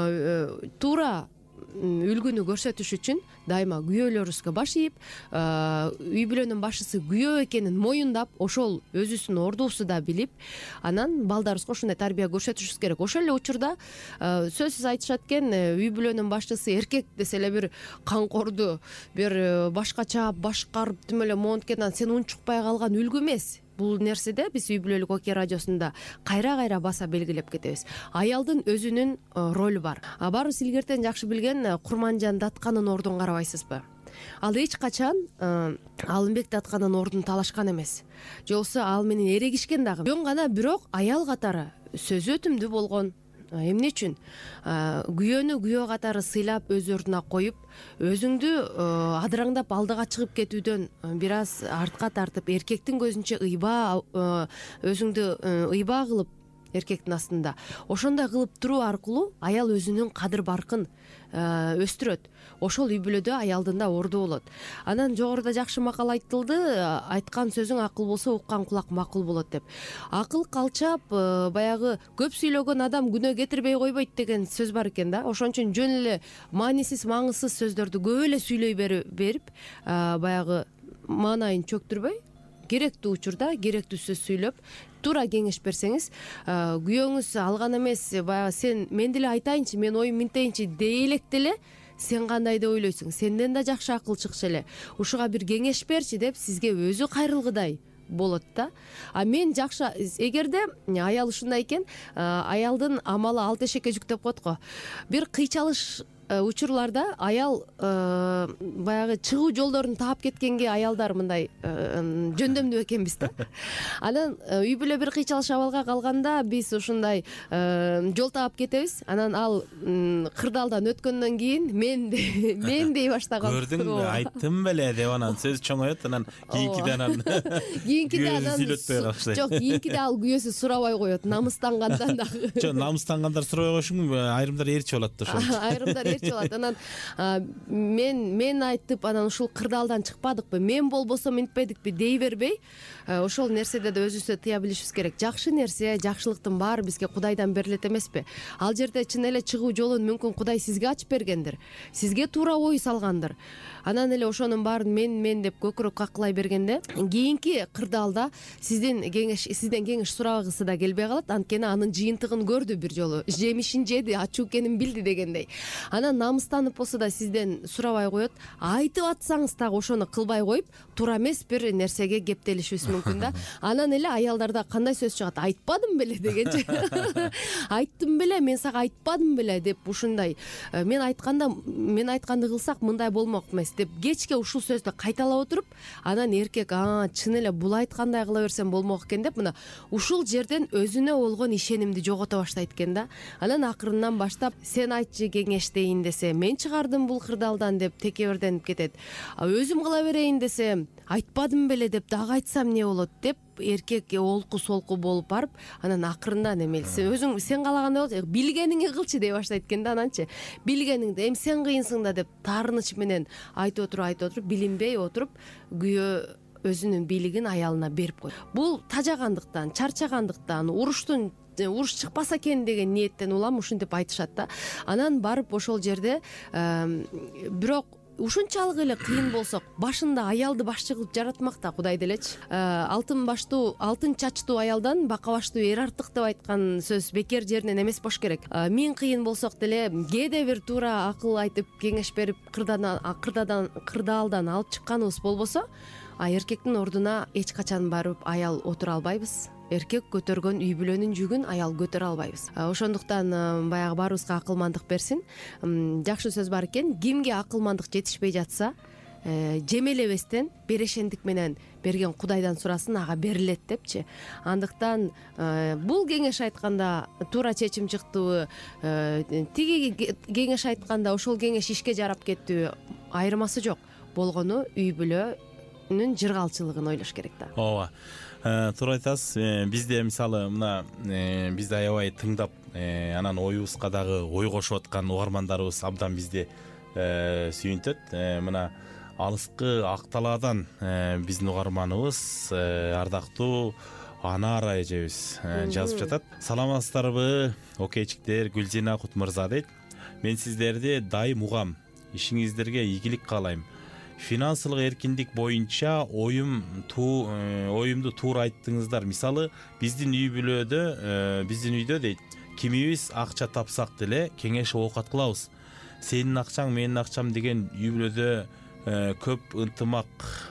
туура үлгүнү көрсөтүш үчүн дайыма күйөөлөрүбүзгө баш ийип, үй бүлөнүн башчысы күйөө экенин моюндап, ошол өзүбүздүн ордубузду да билип, анан балдарыбызга ошондой тарбия көрсөтүшүбүз керек. Ошол эле учурда сөзсүз айтышат экен, үй бүлөнүн башчысы эркек десе эле бир камкорду, бир башкача башкарып тим эле монткенан сен унчукпай калган үлгү эмес. Бул нерседе биз үй бүлөлүк Окей радиосунда кайра баса белгилеп кетебиз. Аялдын өзүнүн ролу бар. Баарыбыз илгертен жакшы билген Курманжан Датканын ордун карабайсызбы? Ал эч качан Алымбек Датканын ордун талашкан эмес. Же болбосо ал менен эрегишкен дагы. Жөн гана бирок аял катары сөзү өтүмдүү болгон. Эмне үчүн? Күйөөнү күйөө катары сыйлап өз ордуна коюп, өзүңдү адыраңдап алдыга чыгып кетүүдөн бир аз артка тартып, эркектин көзүнчө өзүңдү ыйба кылып, эркектин астында ошондой кылып туруу аркылуу аял өзүнүн кадыр баркын өстүрөт. Ошол үй бүлөдө аялдын да орду болот. Анан жогоруда жакшы макал айтылды, айткан сөзүң акыл болсо уккан кулак макул болот деп. Акыл калчап, баягы көп сүйлөгөн адам күнөө кетирбей койбойт деген сөз бар экен да. Ошон үчүн жөн эле маанисиз, маңызсыз сөздөрдү көп эле сүйлөй берип, баягы маанайын чөктүрбөй, керектүү учурда керектүү сөз сүйлөп, туура кеңеш берсеңиз, күйөөңүз алган эмес, баягы мен деле айтайынчы, мен оюм минтейинчи дей электе эле, сен кандай деп ойлойсуң, сенден да жакшы акыл чыкчу эле, ушуга бир кеңеш берчи деп сизге өзү кайрылгыдай болот да. Мен жакшы, эгерде аял ушундай экен, аялдын амалы алты эшекке жүк деп коет го. Бир кыйчалыш учурларда аял баягы чыгуу жолдорун таап кеткенге аялдар мындай жөндөмдүү экенбиз да. Анан үй бүлө бир кыйчалыш абалга калганда биз ушундай жол таап кетебиз. Анан ал кырдаалдан өткөндөн кийин мен дей баштаган. Көрдүң, айттым беле деп анан сөз чоңоет, анан кийинкиде анан сүйлөтпөй баштайт. Жок, кийинкиде ал күйөөсү сурабай коет, намыстангандан дагы. Жок, намыстангандар сурабай коюшу мүмкүн, айрымдар ээрчи болот да ошол. Айрымдар анан мен айтып, анан ушул кырдаалдан чыкпадыкпы, мен болбосо минтпедикпи дей бербей, ошол нерседе да өзүбүздү тыя билишибиз керек. Жакшы нерсе, жакшылыктын баары бизге Кудайдан берилет эмеспи? Ал жерде чын эле чыгуу жолун мүмкүн Кудай сизге ачып бергендир, сизге туура ой салгандыр. Анан эле ошонун баарын мен деп көкүрөк каклай бергенде, кийинки кырдаалда сизден кеңеш сурагысы да келбей калат, анткени анын жыйынтыгын көрдү бир жолу, жемишин жеди, ачуу экенин билди дегендей. Анан намыстанып болсо да сизден сурабай коет, айтып атсаңыз дагы ошону кылбай коюп, туура эмес бир нерсеге кептелишибиз мүмкүн да. Анан эле аялдарда кандай сөз чыгат? Айтпадым беле дегенчи. Айттым беле, мен сага айтпадым беле деп ушундай. Мен айтканды кылсак мындай болмок эмес деп кечке ушул сөздү кайталап отуруп, анан эркек чын эле бул айткандай кыла берсем болмок экен деп, мына ушул жерден өзүнө болгон ишенимди жогото баштайт экен да. Анан акырындан баштап сен айтчы кеңеш берейин десе мен чыгардым бул кырдаалдан деп текеберденип кетет. Өзүм кыла берейин десем айтпадым беле деп дагы айтсам эмне болот деп эркек олку солку болуп барып анан акырындан эмелсе өзүң сен каалагандай болчу билгениңи кылчы дей баштайт экен да. Ананчы билгениңди эми сен кыйынсың да деп таарыныч менен айтып отуруп билинбей отуруп күйөө өзүнүн бийлигин аялына берип койт. Бул тажагандыктан, чарчагандыктан, уруш чыкпаса экен деген ниеттен улам ушинтип айтышат да. Анан барып ошол жерде бирок ушунчалык эле кыйын болсок башында аялды башчы кылып жаратмак да Кудай делечи. Алтын чачтуу аялдан бака баштуу эр артык деп айткан сөз бекер жеринен эмес болуш керек. Миң кыйын болсок деле кээде бир туура акыл айтып кеңеш берип кырдаалдан алып чыкканыбыз болбосо эркектин ордуна эч качан барып аял отура албайбыз. Эркек көтөргөн үй бүлөнүн жүгүн аял көтөрө албайбыз. Ошондуктан баягы баарыбызга акылмандык берсин. Жакшы сөз бар экен, кимге акылмандык жетишпей жатса жемелебестен берешендик менен берген Кудайдан сурасын, ага берилет депчи. Андыктан бул кеңеш айтканда туура чечим чыктыбы, тиги кеңеш айтканда ошол кеңеш ишке жарап кеттиби, айырмасы жок. Болгону үй бүлөнүн жыргалчылыгын ойлош керек да. Ооба. Туура айтасыз. Бизде мисалы мына бизди аябай тыңдап, анан оюбузга дагы ой кошуп аткан угармандарыбыз абдан бизди сүйүнтөт. Мына алыскы Ак Талаадан биздин угарманыбыз ардактуу Анара эжебиз жазып жатат. Саламатсыздарбы, окейчиктер, Гүлзина Кутмырза дейт. Мен сиздерди дайым угам. Ишиңиздерге ийгилик каалайм. Финансылык эркиндик боюнча оюмду туура айттыңыздар. Мисалы, биздин үйдө дейт, кимибиз акча тапсак деле кеңешип оокат кылабыз. Сенин акчаң, менин акчам деген үй бүлөдө көп ынтымак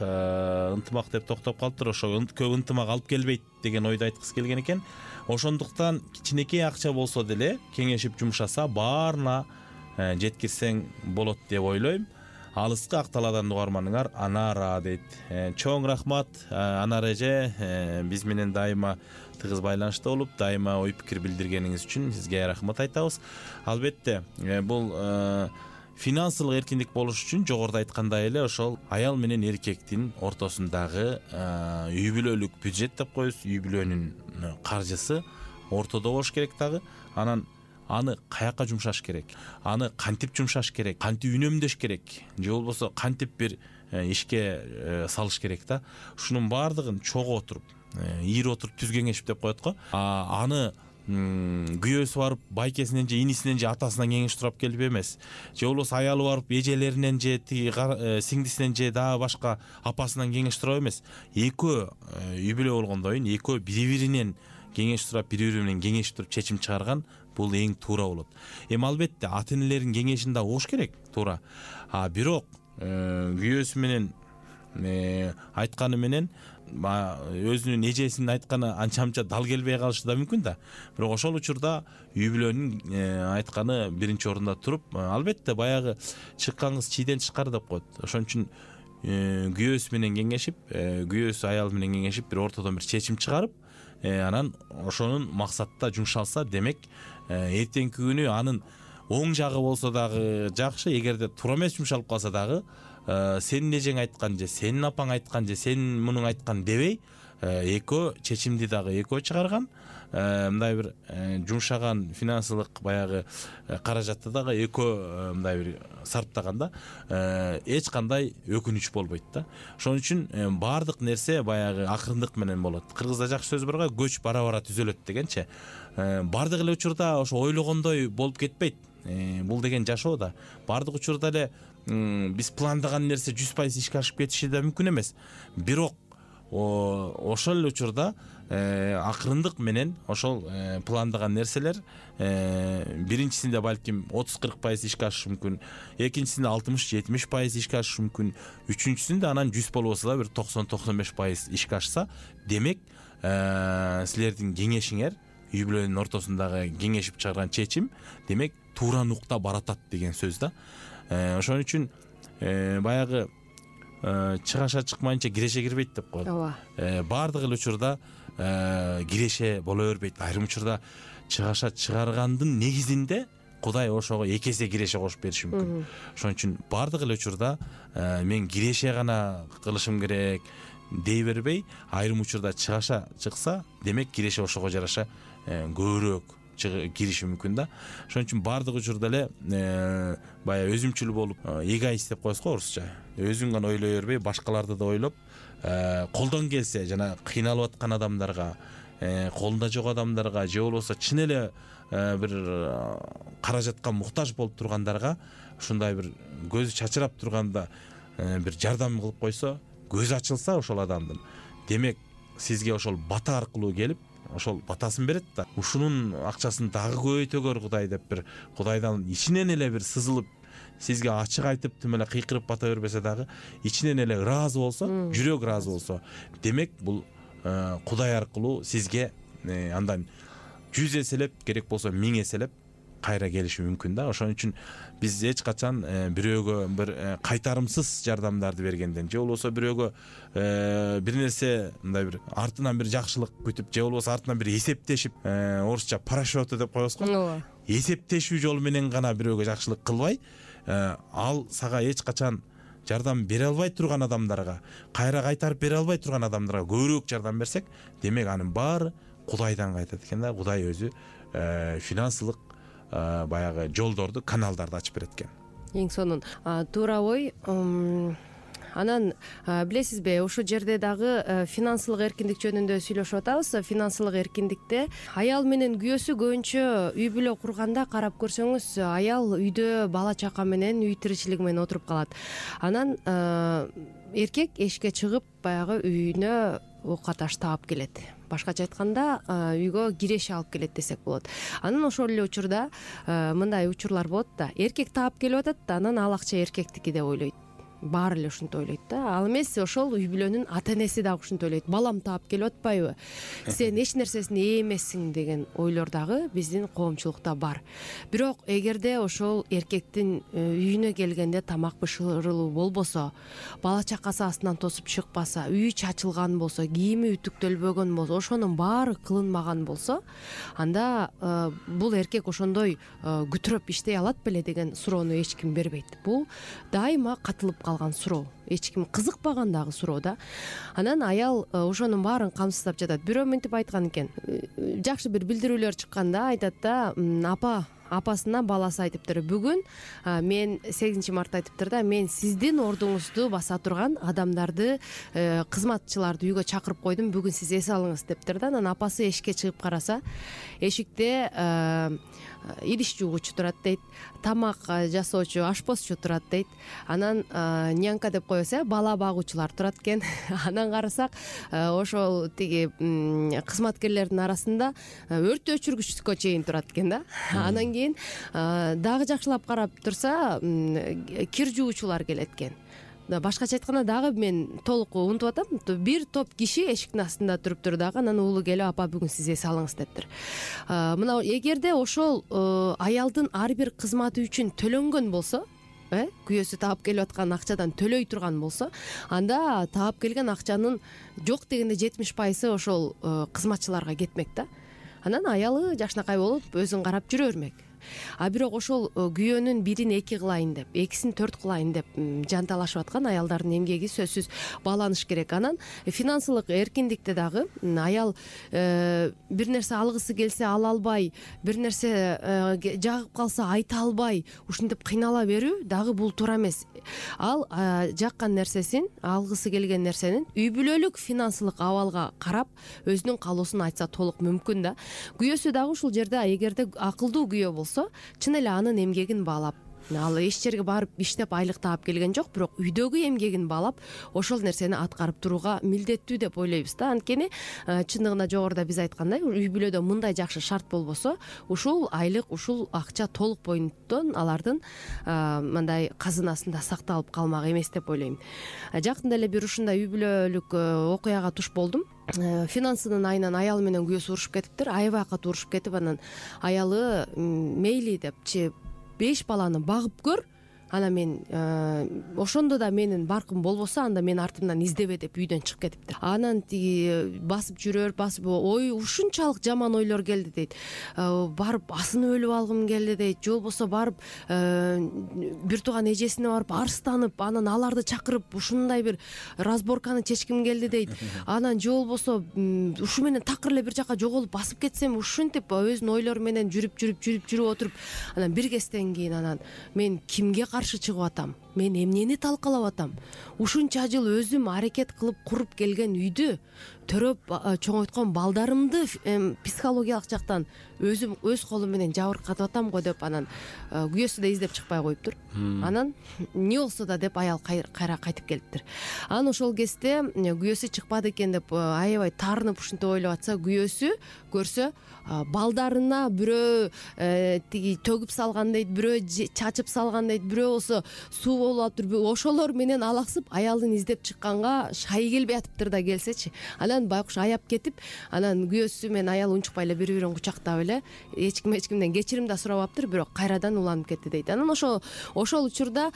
деп токтоп калыптыр. Ошо көп ынтымак алып келбейт деген ойду айткысы келген экен. Ошондуктан кичинекей акча болсо деле кеңешип жумшаса баарына жеткирсең болот деп ойлойм. Алыскы Ак Талаадан угарманыңар Анара дейт. Чоң рахмат Анара эже, биз менен дайыма тыгыз байланышта болуп, дайыма ой пикир билдиргениңиз үчүн сизге рахмат айтабыз. Албетте, бул финансылык эркиндик болуш үчүн жогоруда айткандай эле ошол аял менен эркектин ортосундагы үй бүлөлүк бюджет деп коебуз, үй бүлөнүн каржысы ортодо болуш керек дагы. Анан аны каяка жумшаш керек, аны кантип жумшаш керек, кантип үнөмдөш керек, же болбосо кантип бир ишке салыш керек да. Ушунун баардыгын чогуу отуруп, ийри отуруп түз кеңешип деп коет го. Аны күйөөсү барып байкесинен же инисинен же атасынан кеңеш сурап келип эмес, же болбосо аялы барып эжелеринен же сиңдисинен же дагы башка апасынан кеңеш сурап эмес. Экөө үй бүлө болгондон кийин экөө бири-биринен кеңеш сурап, бири-бири менен кеңешип туруп чечим чыгарган бул эң туура болот. Эми албетте ата энелердин кеңешин да угуш керек, туура. Бирок күйөөсү менен айтканы менен өзүнүн эжесинин айтканы анча-мынча дал келбей калышы да мүмкүн да. Бирок ошол учурда үй бүлөнүн айтканы биринчи орунда туруп, албетте баягы чыккан кыз чийден чыккар деп коет. Ошон үчүн күйөөсү менен кеңешип, күйөөсү аял менен кеңешип бир ортодон бир чечим чыгарып, анан ошонун максатта жумшалса, демек эртеңки күнү анын оң жагы болсо дагы жакшы, эгерде туура эмес жумшалып калса дагы сенин эжең айткан же сенин апаң айткан же сен мунуң айткан дебей, экөө чечимди дагы экөө чыгарган, мындай бир жумшаган финансылык баягы каражатты дагы экөө мындай бир сарптаганда эч кандай өкүнүч болбойт да. Ошон үчүн баардык нерсе баягы акырындык менен болот. Кыргызда жакшы сөз бар го, көч бара-бара түзөлөт дегенчи. Баардык эле учурда ошо ойлогондой болуп кетпейт. Бул деген жашоо да. Баардык учурда эле биз пландаган нерсе 100% ишке ашып кетиши да мүмкүн эмес. Бирок ошол эле учурда акырындык менен ошол пландаган нерселер биринчисинде балким 30-40% ишке ашышы мүмкүн, экинчисинде 60-70% ишке ашышы мүмкүн, үчүнчүсүндө анан 100 болбосо да бир 90-95% ишке ашса, демек силердин кеңешиңер, үй бүлөнүн ортосундагы кеңешип чыгарган чечим, демек туура нукта баратат деген сөз да. Ошон үчүн баягы чыгаша чыкмайынча киреше кирбейт деп коет. Баардык эле учурда киреше боло бербейт. Айрым учурда чыгаша чыгаргандын негизинде Кудай ошого 2 эсе киреше кошуп бериши мүмкүн. Ошон үчүн бардык эле учурда мен киреше гана кылышым керек дей бербей, айрым учурда чыкса, демек киреше ошого жараша көбүрөөк кириши мүмкүн да. Ошон үчүн бардык учурда эле баягы өзүмчүл болуп, эгоист деп коебуз го орусча. Өзүң гана ойлой бербей, башкаларды да ойлоп, колдон келсе жана кыйналып аткан адамдарга, колунда жок адамдарга же болбосо чын эле бир каражатка муктаж болуп тургандарга ушундай бир көзү чачырап турганда бир жардам кылып койсо, көзү ачылса ошол адамдын, демек сизге ошол бата аркылуу келип, ошол батасын берет да. Ушунун акчасын дагы көбөйтөгөр Кудай деп бир Кудайдан ичинен эле бир сызылып, сизге ачык айтып, тим эле кыйкырып бата бербесе дагы, ичинен эле ыраазы болсо, жүрөк ыраазы болсо, демек бул Кудай аркылуу сизге андан 100 эселеп, керек болсо 1000 эселеп кайра келиши мүмкүн да. Ошон үчүн биз эч качан бирөөгө бир кайтарымсыз жардамдарды бергенден, же болбосо бирөөгө бир нерсе мындай бир артынан бир жакшылык күтүп, же болбосо артынан бир эсептешип, орусча парашюты деп коебуз го. Ооба. Эсептешүү жолу менен гана бирөөгө жакшылык кылбай, ал сага эч качан жардам бере албай турган адамдарга, кайра кайтарып бере албай турган адамдарга көбүрөөк жардам берсек, демек анын баары Кудайдан кайтат экен да. Кудай өзү финансылык баягы жолдорду, каналдарды ачып берет экен. Эң сонун туура ой. Анан билесизби, ошол жерде дагы финансылык эркиндик жөнүндө сүйлөшүп атабыз. Финансылык эркиндикте аял менен күйөөсү көбүнчө үй бүлө курганда карап көрсөңүз, аял үйдө бала чака менен, үй тиричилиги менен отуруп калат. Анан эркек эшикке чыгып, баягы үйүнө оокат аш таап келет. Башкача айтканда, үйгө киреше алып келет десек болот. Анан ошол эле учурда мындай учурлар болот да. Эркек таап келип атат да, анан ал акча эркектики деп ойлойт. Баары эле ушинтип ойлойт да. Ал эмес, ошол үй бүлөнүн ата-энеси дагы ушинтип ойлойт. Балам таап келип атпайбы? Сен эч нерсесин ээ эмессиң деген ойлор дагы биздин коомчулукта бар. Бирок эгерде ошол эркектин үйүнө келгенде тамак бышырылуу болбосо, бала чакасы астынан тосуп чыкпаса, үйү чачылган болсо, кийими үтүктөлбөгөн болсо, ошонун баары кылынмаган болсо, анда бул эркек ошондой күтүрөп иштей алат беле деген суроону эч ким бербейт. Бул дайыма катылып калган суроо, эч ким кызыкпаган дагы суроо да. Анан аял ошонун баарын камсыздап жатат. Бирөө мынтип айткан экен, жакшы бир билдирүүлөр чыкканда айтат да, апасына баласы айтыптыр, бүгүн мен 8-март айтыптыр да, мен сиздин ордуңузду баса турган адамдарды, кызматчыларды үйгө чакырып койдум, бүгүн сиз эс алыңыз дептир да. Анан апасы эшикке чыгып караса, эшикте идиш жуугучу турат дейт, тамак жасоочу ашпозчу турат дейт. Анан нянка деп коебуз, бала багуучулар турат экен. Анан карасак, ошол тиги кызматкерлердин арасында өрт өчүргүчкө чейин турат экен да. Анан кийин дагы жакшылап карап турса, кир жуучулар келет экен. Башкача айтканда дагы мен толук унутуп атам, бир топ киши эшиктин астында туруптур дагы. Анан уулу келип, апа бүгүн сиз эс алыңыз дептир. Мына эгерде ошол аялдын ар бир кызматы үчүн төлөнгөн болсо, күйөөсү таап келип аткан акчадан төлөй турган болсо, анда таап келген акчанын жок дегенде 70% ошол кызматчыларга кетмек да. Анан аялы жакшынакай болуп өзүн карап жүрө бермек. А бирок ошол күйөөнүн бирин 2 кылайын деп, экисин 4 кылайын деп жанталашып аткан аялдардын эмгеги сөзсүз бааланыш керек. Анан финансылык эркиндикте дагы аял бир нерсе алгысы келсе ала албай, бир нерсе жагып калса айта албай, ушинтип кыйнала берүү дагы бул туура эмес. Ал жаккан нерсесин, алгысы келген нерсенин үй бүлөлүк финансылык абалга карап өзүнүн каалоосун айтса толук мүмкүн да. Күйөөсү дагы ушул жерде эгерде акылдуу күйөө болсо, чын эле анын эмгегин баалап, ал эч жерге барып иштеп айлык таап келген жок, бирок үйдөгү эмгегин баалап ошол нерсени аткарып турууга милдеттүү деп ойлойбуз да. Анткени чындыгында жогоруда биз айткандай, үй бүлөдө мындай жакшы шарт болбосо, ушул айлык, ушул акча толук боюнтон алардын мындай казынасында сакталып калмак эмес деп ойлойм. Жакында эле бир ушундай үй бүлөлүк окуяга туш болдум. Финансынын айынан аялы менен күйөөсү урушуп кетиптир, аябай катуу урушуп кетип, анан аялы мейли депчи 5 баланы багып көр, Анан мен ошондо да менин баркым болбосо анда мен артымдан издебе деп үйдөн чыгып кетиптир. Анан тиги басып жүрөр, ой ушунчалык жаман ойлор келди дейт. Барып асынып өлүп алгым келди дейт. Же болбосо барып бир тууган эжесине барып арстанып, анан аларды чакырып ушундай бир разборканы чечким келди дейт. Анан же болбосо ушу менен такыр эле бир жака жоголуп басып кетсем, ушинтип өзүнүн ойлору менен жүрүп отуруп, анан бир кезден кийин анан мен кимге каршы чыгып атам? Мен эмнени талкалап атам? Ушунча жыл өзүм аракет кылып куруп келген үйдү, төрөп чоңойткон балдарымды психологиялык жактан өзүм өз колум менен жабыркатып атам го деп анан күйөөсү да издеп чыкпай коюптур. Анан эмне болсо да деп аял кайра кайтып келиптир. Анан ошол кезде күйөөсү чыкпады экен деп аябай таарынып ушинтип ойлоп атса, күйөөсү көрсө балдарына бирөө тиги төгүп салган дейт, бирөө чачып салган дейт, бирөө болсо суу болуп атыптыр. Ошолор менен алаксып аялдын издеп чыкканга шайы келбей атыптыр да келсечи. Анан байкуш аяп кетип, анан күйөөсү менен аял унчукпай эле бири-бирин кучактап эле эчкимден кечирим да сурабаптыр, бирок кайрадан уланып кетти дейт. Анан ошол учурда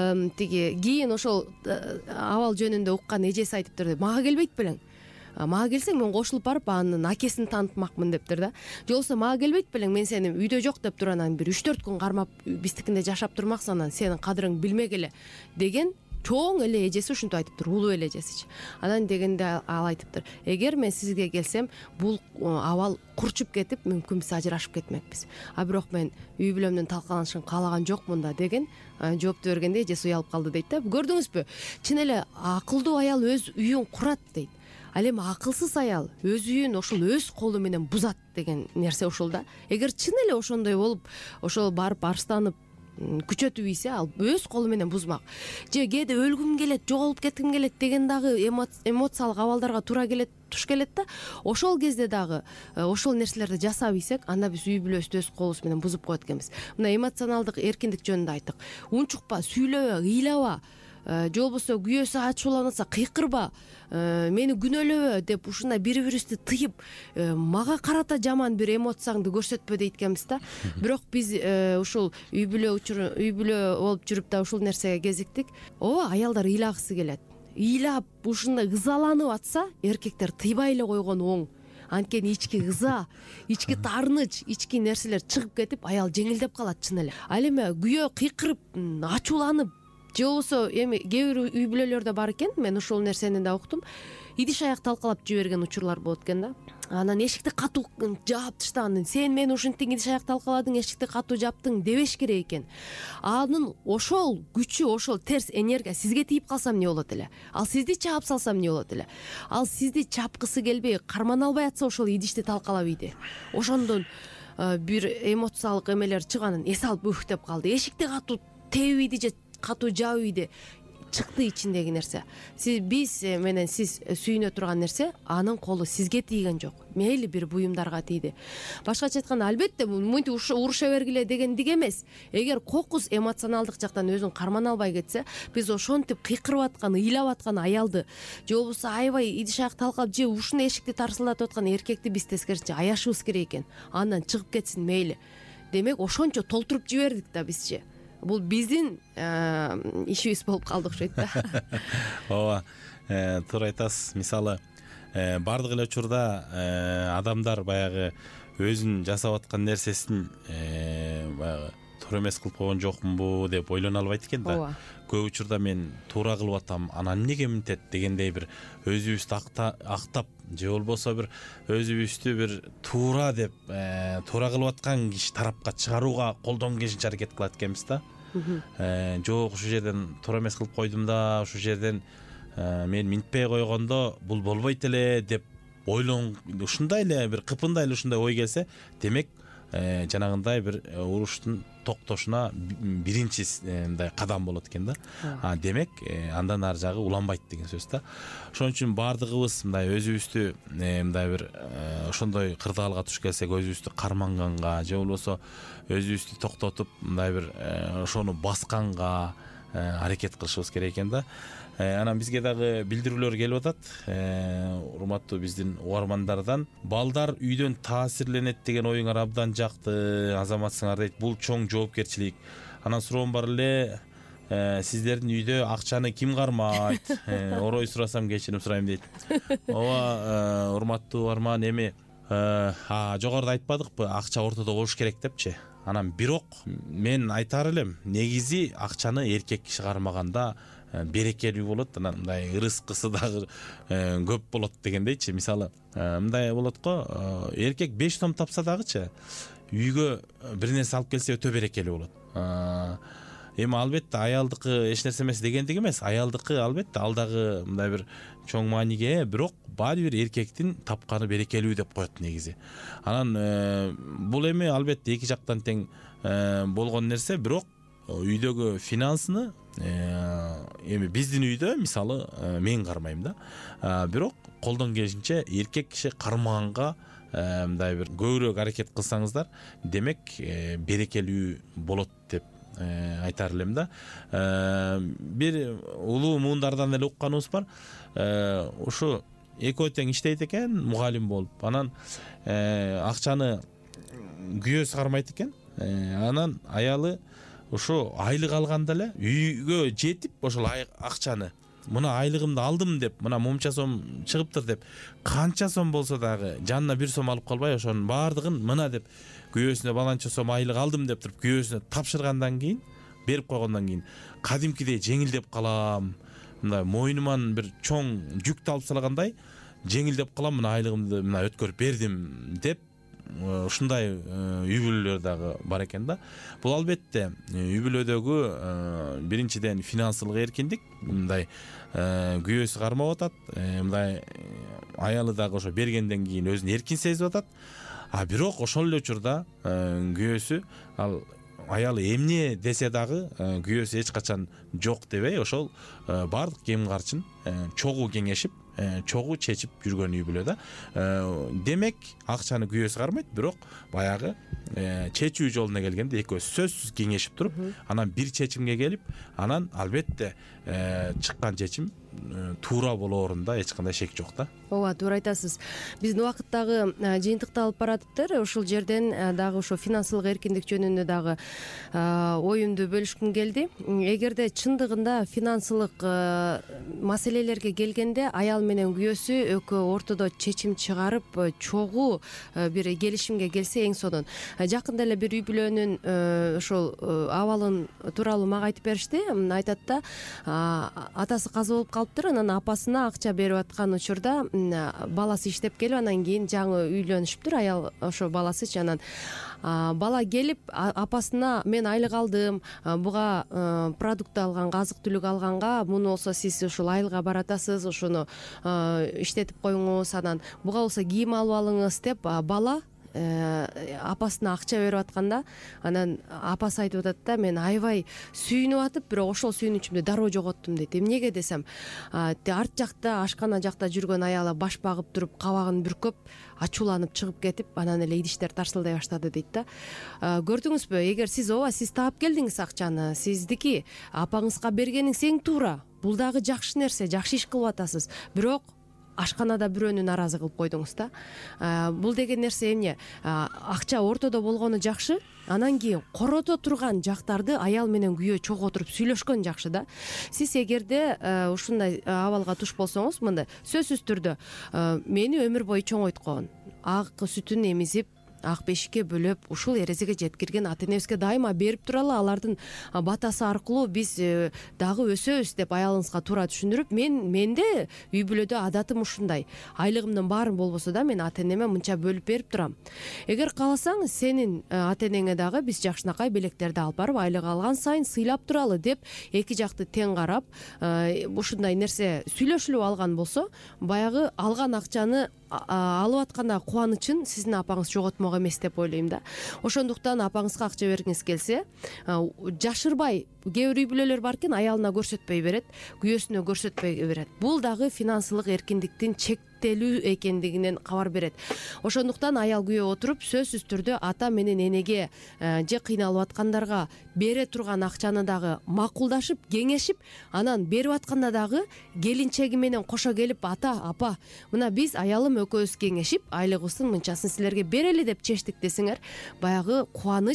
тиги кийин ошол абал жөнүндө уккан эжеси айтыптыр, мага келбейт белең. Мага келсең мен кошулуп барып анын акесин таанытмакмын дептир да. Же болбосо мага келбейт белең, мен сени үйдө жок деп туруп анан бир 3-4 күн кармап биздикинде жашап турмаксың, анан сенин кадырың билмегиле деген чоң эле эжеси ушинтип айтыптыр, улуу эле эжесичи. Анан дегенде ал айтыптыр, эгер мен сизге келсем, бул абал курчуп кетип, мүмкүн биз ажырашып кетмекпиз. Бирок мен үй бүлөмдүн талкаланышын каалаган жокмун да деген жоопту бергенде эжеси уялып калды дейт да. Көрдүңүзбү? Чын эле акылдуу аял өз үйүн курат дейт. Ал эми акылсыз аял өз үйүн ошол өз колу менен бузат деген нерсе ошол да. Эгер чын эле ошондой болуп, ошол барып арстанып күчөтүп ийсе, ал өз колу менен бузмак. Же кээде өлгүм келет, жоголуп кетким келет деген дагы эмоциялык абалдарга туш келет да. Ошол кезде дагы ошол нерселерди жасап ийсек, анда биз үй бүлөбүздү өз колубуз менен бузуп коет экенбиз. Мына эмоционалдык эркиндик жөнүндө айттык. Унчукпа, сүйлөбө, ыйлаба. Же болбосо күйөөсү ачууланып атса кыйкырба, мени күнөөлөбө деп ушундай бири-бирибизди тыйып, мага карата жаман бир эмоцияңды көрсөтпө дейт экенбиз да. Бирок биз ушул үй бүлө болуп жүрүп да ушул нерсеге кезиктик. Ооба, аялдар ыйлагысы келет. Ыйлап ушундай ызаланып атса, эркектер тыйбай эле койгон оң. Анткени ички ыза, ички таарыныч, ички нерселер чыгып кетип, аял жеңилдеп калат чын эле. Ал эми күйөө кыйкырып, ачууланып, же болбосо эми кээ бир үй бүлөлөрдө бар экен, мен ушул нерсени да уктум. Идиш аяк талкалап жиберген учурлар болот экен да. Анан эшикти катуу жаап таштаган, сен мени ушинтиң идиш аяк талкаладың, эшикти катуу жаптың дебеш керек экен. Анын ошол күчү, ошол терс энергия сизге тийип калса эмне болот эле? Ал сизди чаап салса эмне болот эле? Ал сизди чапкысы келбей, кармана албай атса ошол идишти талкалап ийди. Ошондон бир эмоциялык эмелер чыганын эс алып үх деп калды. Эшикти катуу тебип ийди же катуу жаап ийди. Чыкты ичиндеги нерсе. Биз менен сиз сүйүнө турган нерсе, анын колу сизге тийген жок. Мейли бир буюмдарга тийди. Башкача айтканда, албетте мынтип уруша бергиле дегендик эмес. Эгер кокус эмоционалдык жактан өзүн кармана албай кетсе, биз ошентип кыйкырып аткан, ыйлап аткан аялды, же болбосо аябай идиш аяк талкалап, же ушуну эшикти тарсылдатып аткан эркекти биз тескерисинче аяшыбыз керек экен. Андан чыгып кетсин мейли. Демек, ошончо толтуруп жибердик да бизчи. Бул биздин ишибиз болуп калды окшойт да. Ооба, туура айтасыз. Мисалы, бардык эле учурда адамдар баягы өзүнүн жасап аткан нерсесин баягы туура эмес кылып койгон жокмунбу деп ойлоно албайт экен да. Көп учурда мен туура кылып атам, анан эмнеге мынтет дегендей бир өзүбүздү актап, же болбосо бир өзүбүздү бир туура деп туура кылып аткан киши тарапка чыгарууга колдон келишинче аракет кылат экенбиз да. Жок, ушул жерден туура эмес кылып койдум да, ушул жерден мен минтпей койгондо бул болбойт эле деп ушундай эле бир кыпындай эле ушундай ой келсе, демек жанагындай бир уруштун токтошуна биринчи мындай кадам болот экен да. Демек, андан ары жагы уланбайт деген сөз да. Ошон үчүн бардыгыбыз мындай өзүбүздү мындай бир ошондой кырдаалга туш келсек, өзүбүздү карманганга, же болбосо өзүбүздү токтотуп мындай бир ошону басканга аракет кылышыбыз керек экен да. Анан бизге дагы билдирүүлөр келип атат. Урматтуу биздин угармандардан, балдар үйдөн таасирленет деген оюңар абдан жакты, азаматсыңар дейт. Бул чоң жоопкерчилик. Анан суроом бар эле, сиздердин үйдө акчаны ким кармайт? Орой сурасам кечирим сурайм дейт. Ооба, урматтуу барман, эми жогоруда айтпадыкпы, акча ортодо болуш керек депчи. Анан бирок мен айтар элем, негизи акчаны эркек киши кармаганда берекелүү болот, анан мындай ырыскысы дагы көп болот дегендейчи. Мисалы, мындай болот го, эркек 5 сом тапса дагычы, үйгө бир нерсе алып келсе өтө берекелүү болот. Эми албетте аялдыкы эч нерсе эмес дегендик эмес, аялдыкы албетте ал дагы мындай бир чоң мааниге, бирок баары бир эркектин тапканы берекелүү деп коет негизи. Анан бул эми албетте эки жактан тең болгон нерсе, бирок үйдөгү финансыны эми биздин үйдө мисалы мен кармайм да, бирок колдон келишинче эркек киши кармаганга мындай бир көбүрөөк аракет кылсаңыздар, демек берекелүү болот деп айтар элем да. Бир улуу муундардан эле укканыбыз бар. Ушу экөө тең иштейт экен, мугалим болуп. Анан акчаны күйөөсү кармайт экен. Анан аялы ушу айлык алганда эле үйгө жетип, ошол акчаны мына айлыгымды алдым деп, мына мынча сом чыгыптыр деп, канча сом болсо дагы жанына 1 сом алып калбай, ошонун баардыгын мына деп күйөөсүнө баланча сом айлык алдым деп туруп күйөөсүнө тапшыргандан кийин, берип койгондон кийин кадимкидей жеңилдеп калам, мындай мойнуман бир чоң жүктү алып салгандай жеңилдеп калам, мына айлыгымды мына өткөрүп бердим деп ушундай үй бүлөлөр дагы бар экен да. Бул албетте үй бүлөдөгү биринчиден финансылык эркиндик, мындай күйөөсү кармап атат, мындай аялы дагы ошо бергенден кийин өзүн эркин сезип атат. Бирок ошол эле учурда күйөөсү, ал аялы эмне десе дагы күйөөсү эч качан жок дебей, ошол баардык кем карчын чогуу кеңешип, чогуу чечип жүргөн үй бүлө да. Демек акчаны күйөөсү кармайт, бирок баягы чечүү жолуна келгенде экөөсү сөзсүз кеңешип туруп, анан бир чечимге келип, анан албетте чыккан чечим туура болоорунда эч кандай шек жок да. Ооба, туура айтасыз. Биздин убакыттагы жыйынтыкты алып баратыптыр. Ушул жерден дагы ошо финансылык эркиндик жөнүндө дагы оюмду бөлүшкүм келди. Эгерде чындыгында финансылык маселелерге келгенде аял менен күйөөсү экөө ортодо чечим чыгарып, чогуу бир келишимге келсе эң сонун. Жакында эле бир үй бүлөнүн ошол абалын тууралуу мага айтып беришти. Айтат да, атасы каза болуп калыптыр, анан апасына акча берип аткан учурда баласы иштеп келип, анан кийин жаңы үйлөнүшүптүр аял ошо баласычы. Анан бала келип апасына мен айлык алдым, буга продукт алганга, азык түлүк алганга, муну болсо сиз ушул айылга баратасыз, ошону иштетип коюңуз, анан буга болсо кийим алып алыңыз деп бала апасына акча берип атканда, анан апасы айтып атат да, мен аябай сүйүнүп атып, бирок ошол сүйүнүчүмдү дароо жоготтум дейт. Эмнеге десем, арт жакта ашкана жакта жүргөн аялы баш багып туруп, кабагын бүркөп, ачууланып чыгып кетип, анан эле идиштер тарсылдай баштады дейт да. Көрдүңүзбү, эгер сиз сиз таап келдиңиз акчаны, сиздики апаңызга бергениңиз эң туура. Бул дагы жакшы нерсе, жакшы иш кылып атасыз. Бирок ашканада бирөөнү нааразы кылып койдуңуз да. Бул деген нерсе эмне? Акча ортодо болгону жакшы, анан кийин корото турган жактарды аял менен күйөө чогуу отуруп сүйлөшкөн жакшы да. Сиз эгерде ушундай абалга туш болсоңуз, мындай сөзсүз түрдө мени өмүр бою чоңойткон, ак сүтүн эмизип, ак бешикке бөлөп, ушул эрезеге жеткирген ата энебизге дайыма берип туралы, алардын батасы аркылуу биз дагы өсөбүз деп аялыңызга туура түшүндүрүп, менде үй бүлөдө адатым ушундай. Айлыгымдын баарын болбосо да мен ата энеме мынча бөлүп берип турам. Эгер кааласаң, сенин ата энеңе дагы биз жакшынакай белектерди алып барып, айлык алган сайын сыйлап туралы деп, эки жакты тең карап, ушундай нерсе сүйлөшүлүп алган болсо, баягы алган акчаны алып атканда кубанычын сиздин апаңыз жоготмок эмес деп ойлойм да. Ошондуктан апаңызга акча бергиңиз келсе, жашырбай, кээ бир үй бүлөлөр бар экен, аялына көрсөтпөй берет, күйөөсүнө көрсөтпөй берет. Бул дагы финансылык эркиндиктин чектелүү экендигинен кабар берет. Ошондуктан аял күйөө отуруп, сөзсүз түрдө ата менен энеге же кыйналып аткандарга бере турган акчаны дагы макулдашып, кеңешип, анан берип атканда дагы келинчеги менен кошо келип, ата, апа, мына биз аялым экөөбүз кеңешип, айлыгыбыздын мынчасын силерге берели деп чечтик десеңер, баягы кубаныч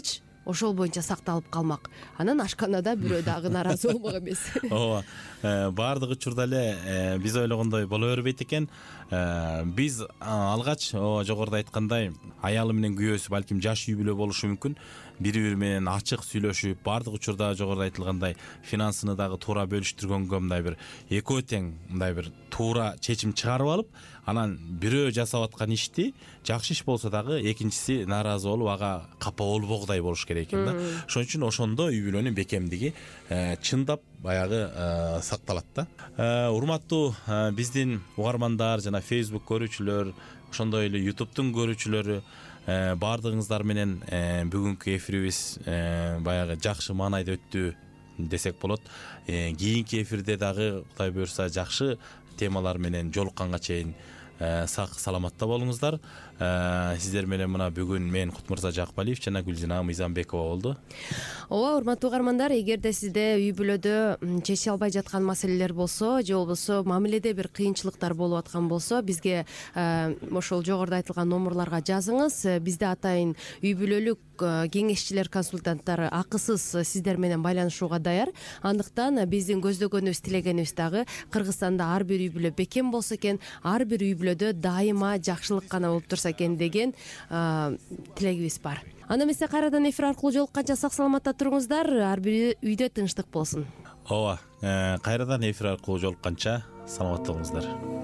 ошол боюнча сакталып калмак. Анан ашканада бирөө дагы нааразы болмок эмес. ооба, баардык учурда эле биз ойлогондой боло бербейт экен. Биз алгач жогоруда айткандай аялы менен күйөөсү балким жаш үй бүлө болушу мүмкүн, бири бири менен ачык сүйлөшүп, баардык учурда жогоруда айтылгандай финансыны дагы туура бөлүштүргөнгө мындай бир экөө тең мындай бир туура чечим чыгарып алып, анан бирөө жасап аткан ишти жакшы иш болсо дагы экинчиси нааразы болуп ага капа болбогудай болуш керек экен да. Ошон үчүн ошондо үй бүлөнүн бекемдиги чындап баягы сакталат да. Урматтуу биздин угармандар жана Facebook көрүүчүлөр, ошондой эле YouTube'тун көрүүчүлөрү, баардыгыңыздар менен бүгүнкү эфирибиз баягы жакшы маанайда өттү десек болот. Кийинки эфирде дагы Кудай буюрса жакшы темалар менен жолукканга чейин сак саламатта болуңуздар. Сиздер менен мына бүгүн мен Кутмырза Жакпалиев жана Гүлзина Мыйзамбекова болду. Ооба, урматтуу угармандар, эгерде сизде үй бүлөдө чече албай жаткан маселелер болсо, же болбосо мамиледе бир кыйынчылыктар болуп аткан болсо, бизге ошол жогоруда айтылган номерларга жазыңыз. Бизде атайын үй бүлөлүк кеңешчилер, консультанттар акысыз сиздер менен байланышууга даяр. Андыктан биздин көздөгөнүбүз, тилегенибиз дагы Кыргызстанда ар бир үй бүлө бекем болсо экен, ар бир үй бүлөдө дайыма жакшылык гана болуп турса экен деген тилегибиз бар. Анда эмесе кайрадан эфир аркылуу жолукканча сак саламатта туруңуздар, ар бир үйдө тынчтык болсун. Ооба, кайрадан эфир аркылуу жолукканча саламатта болуңуздар.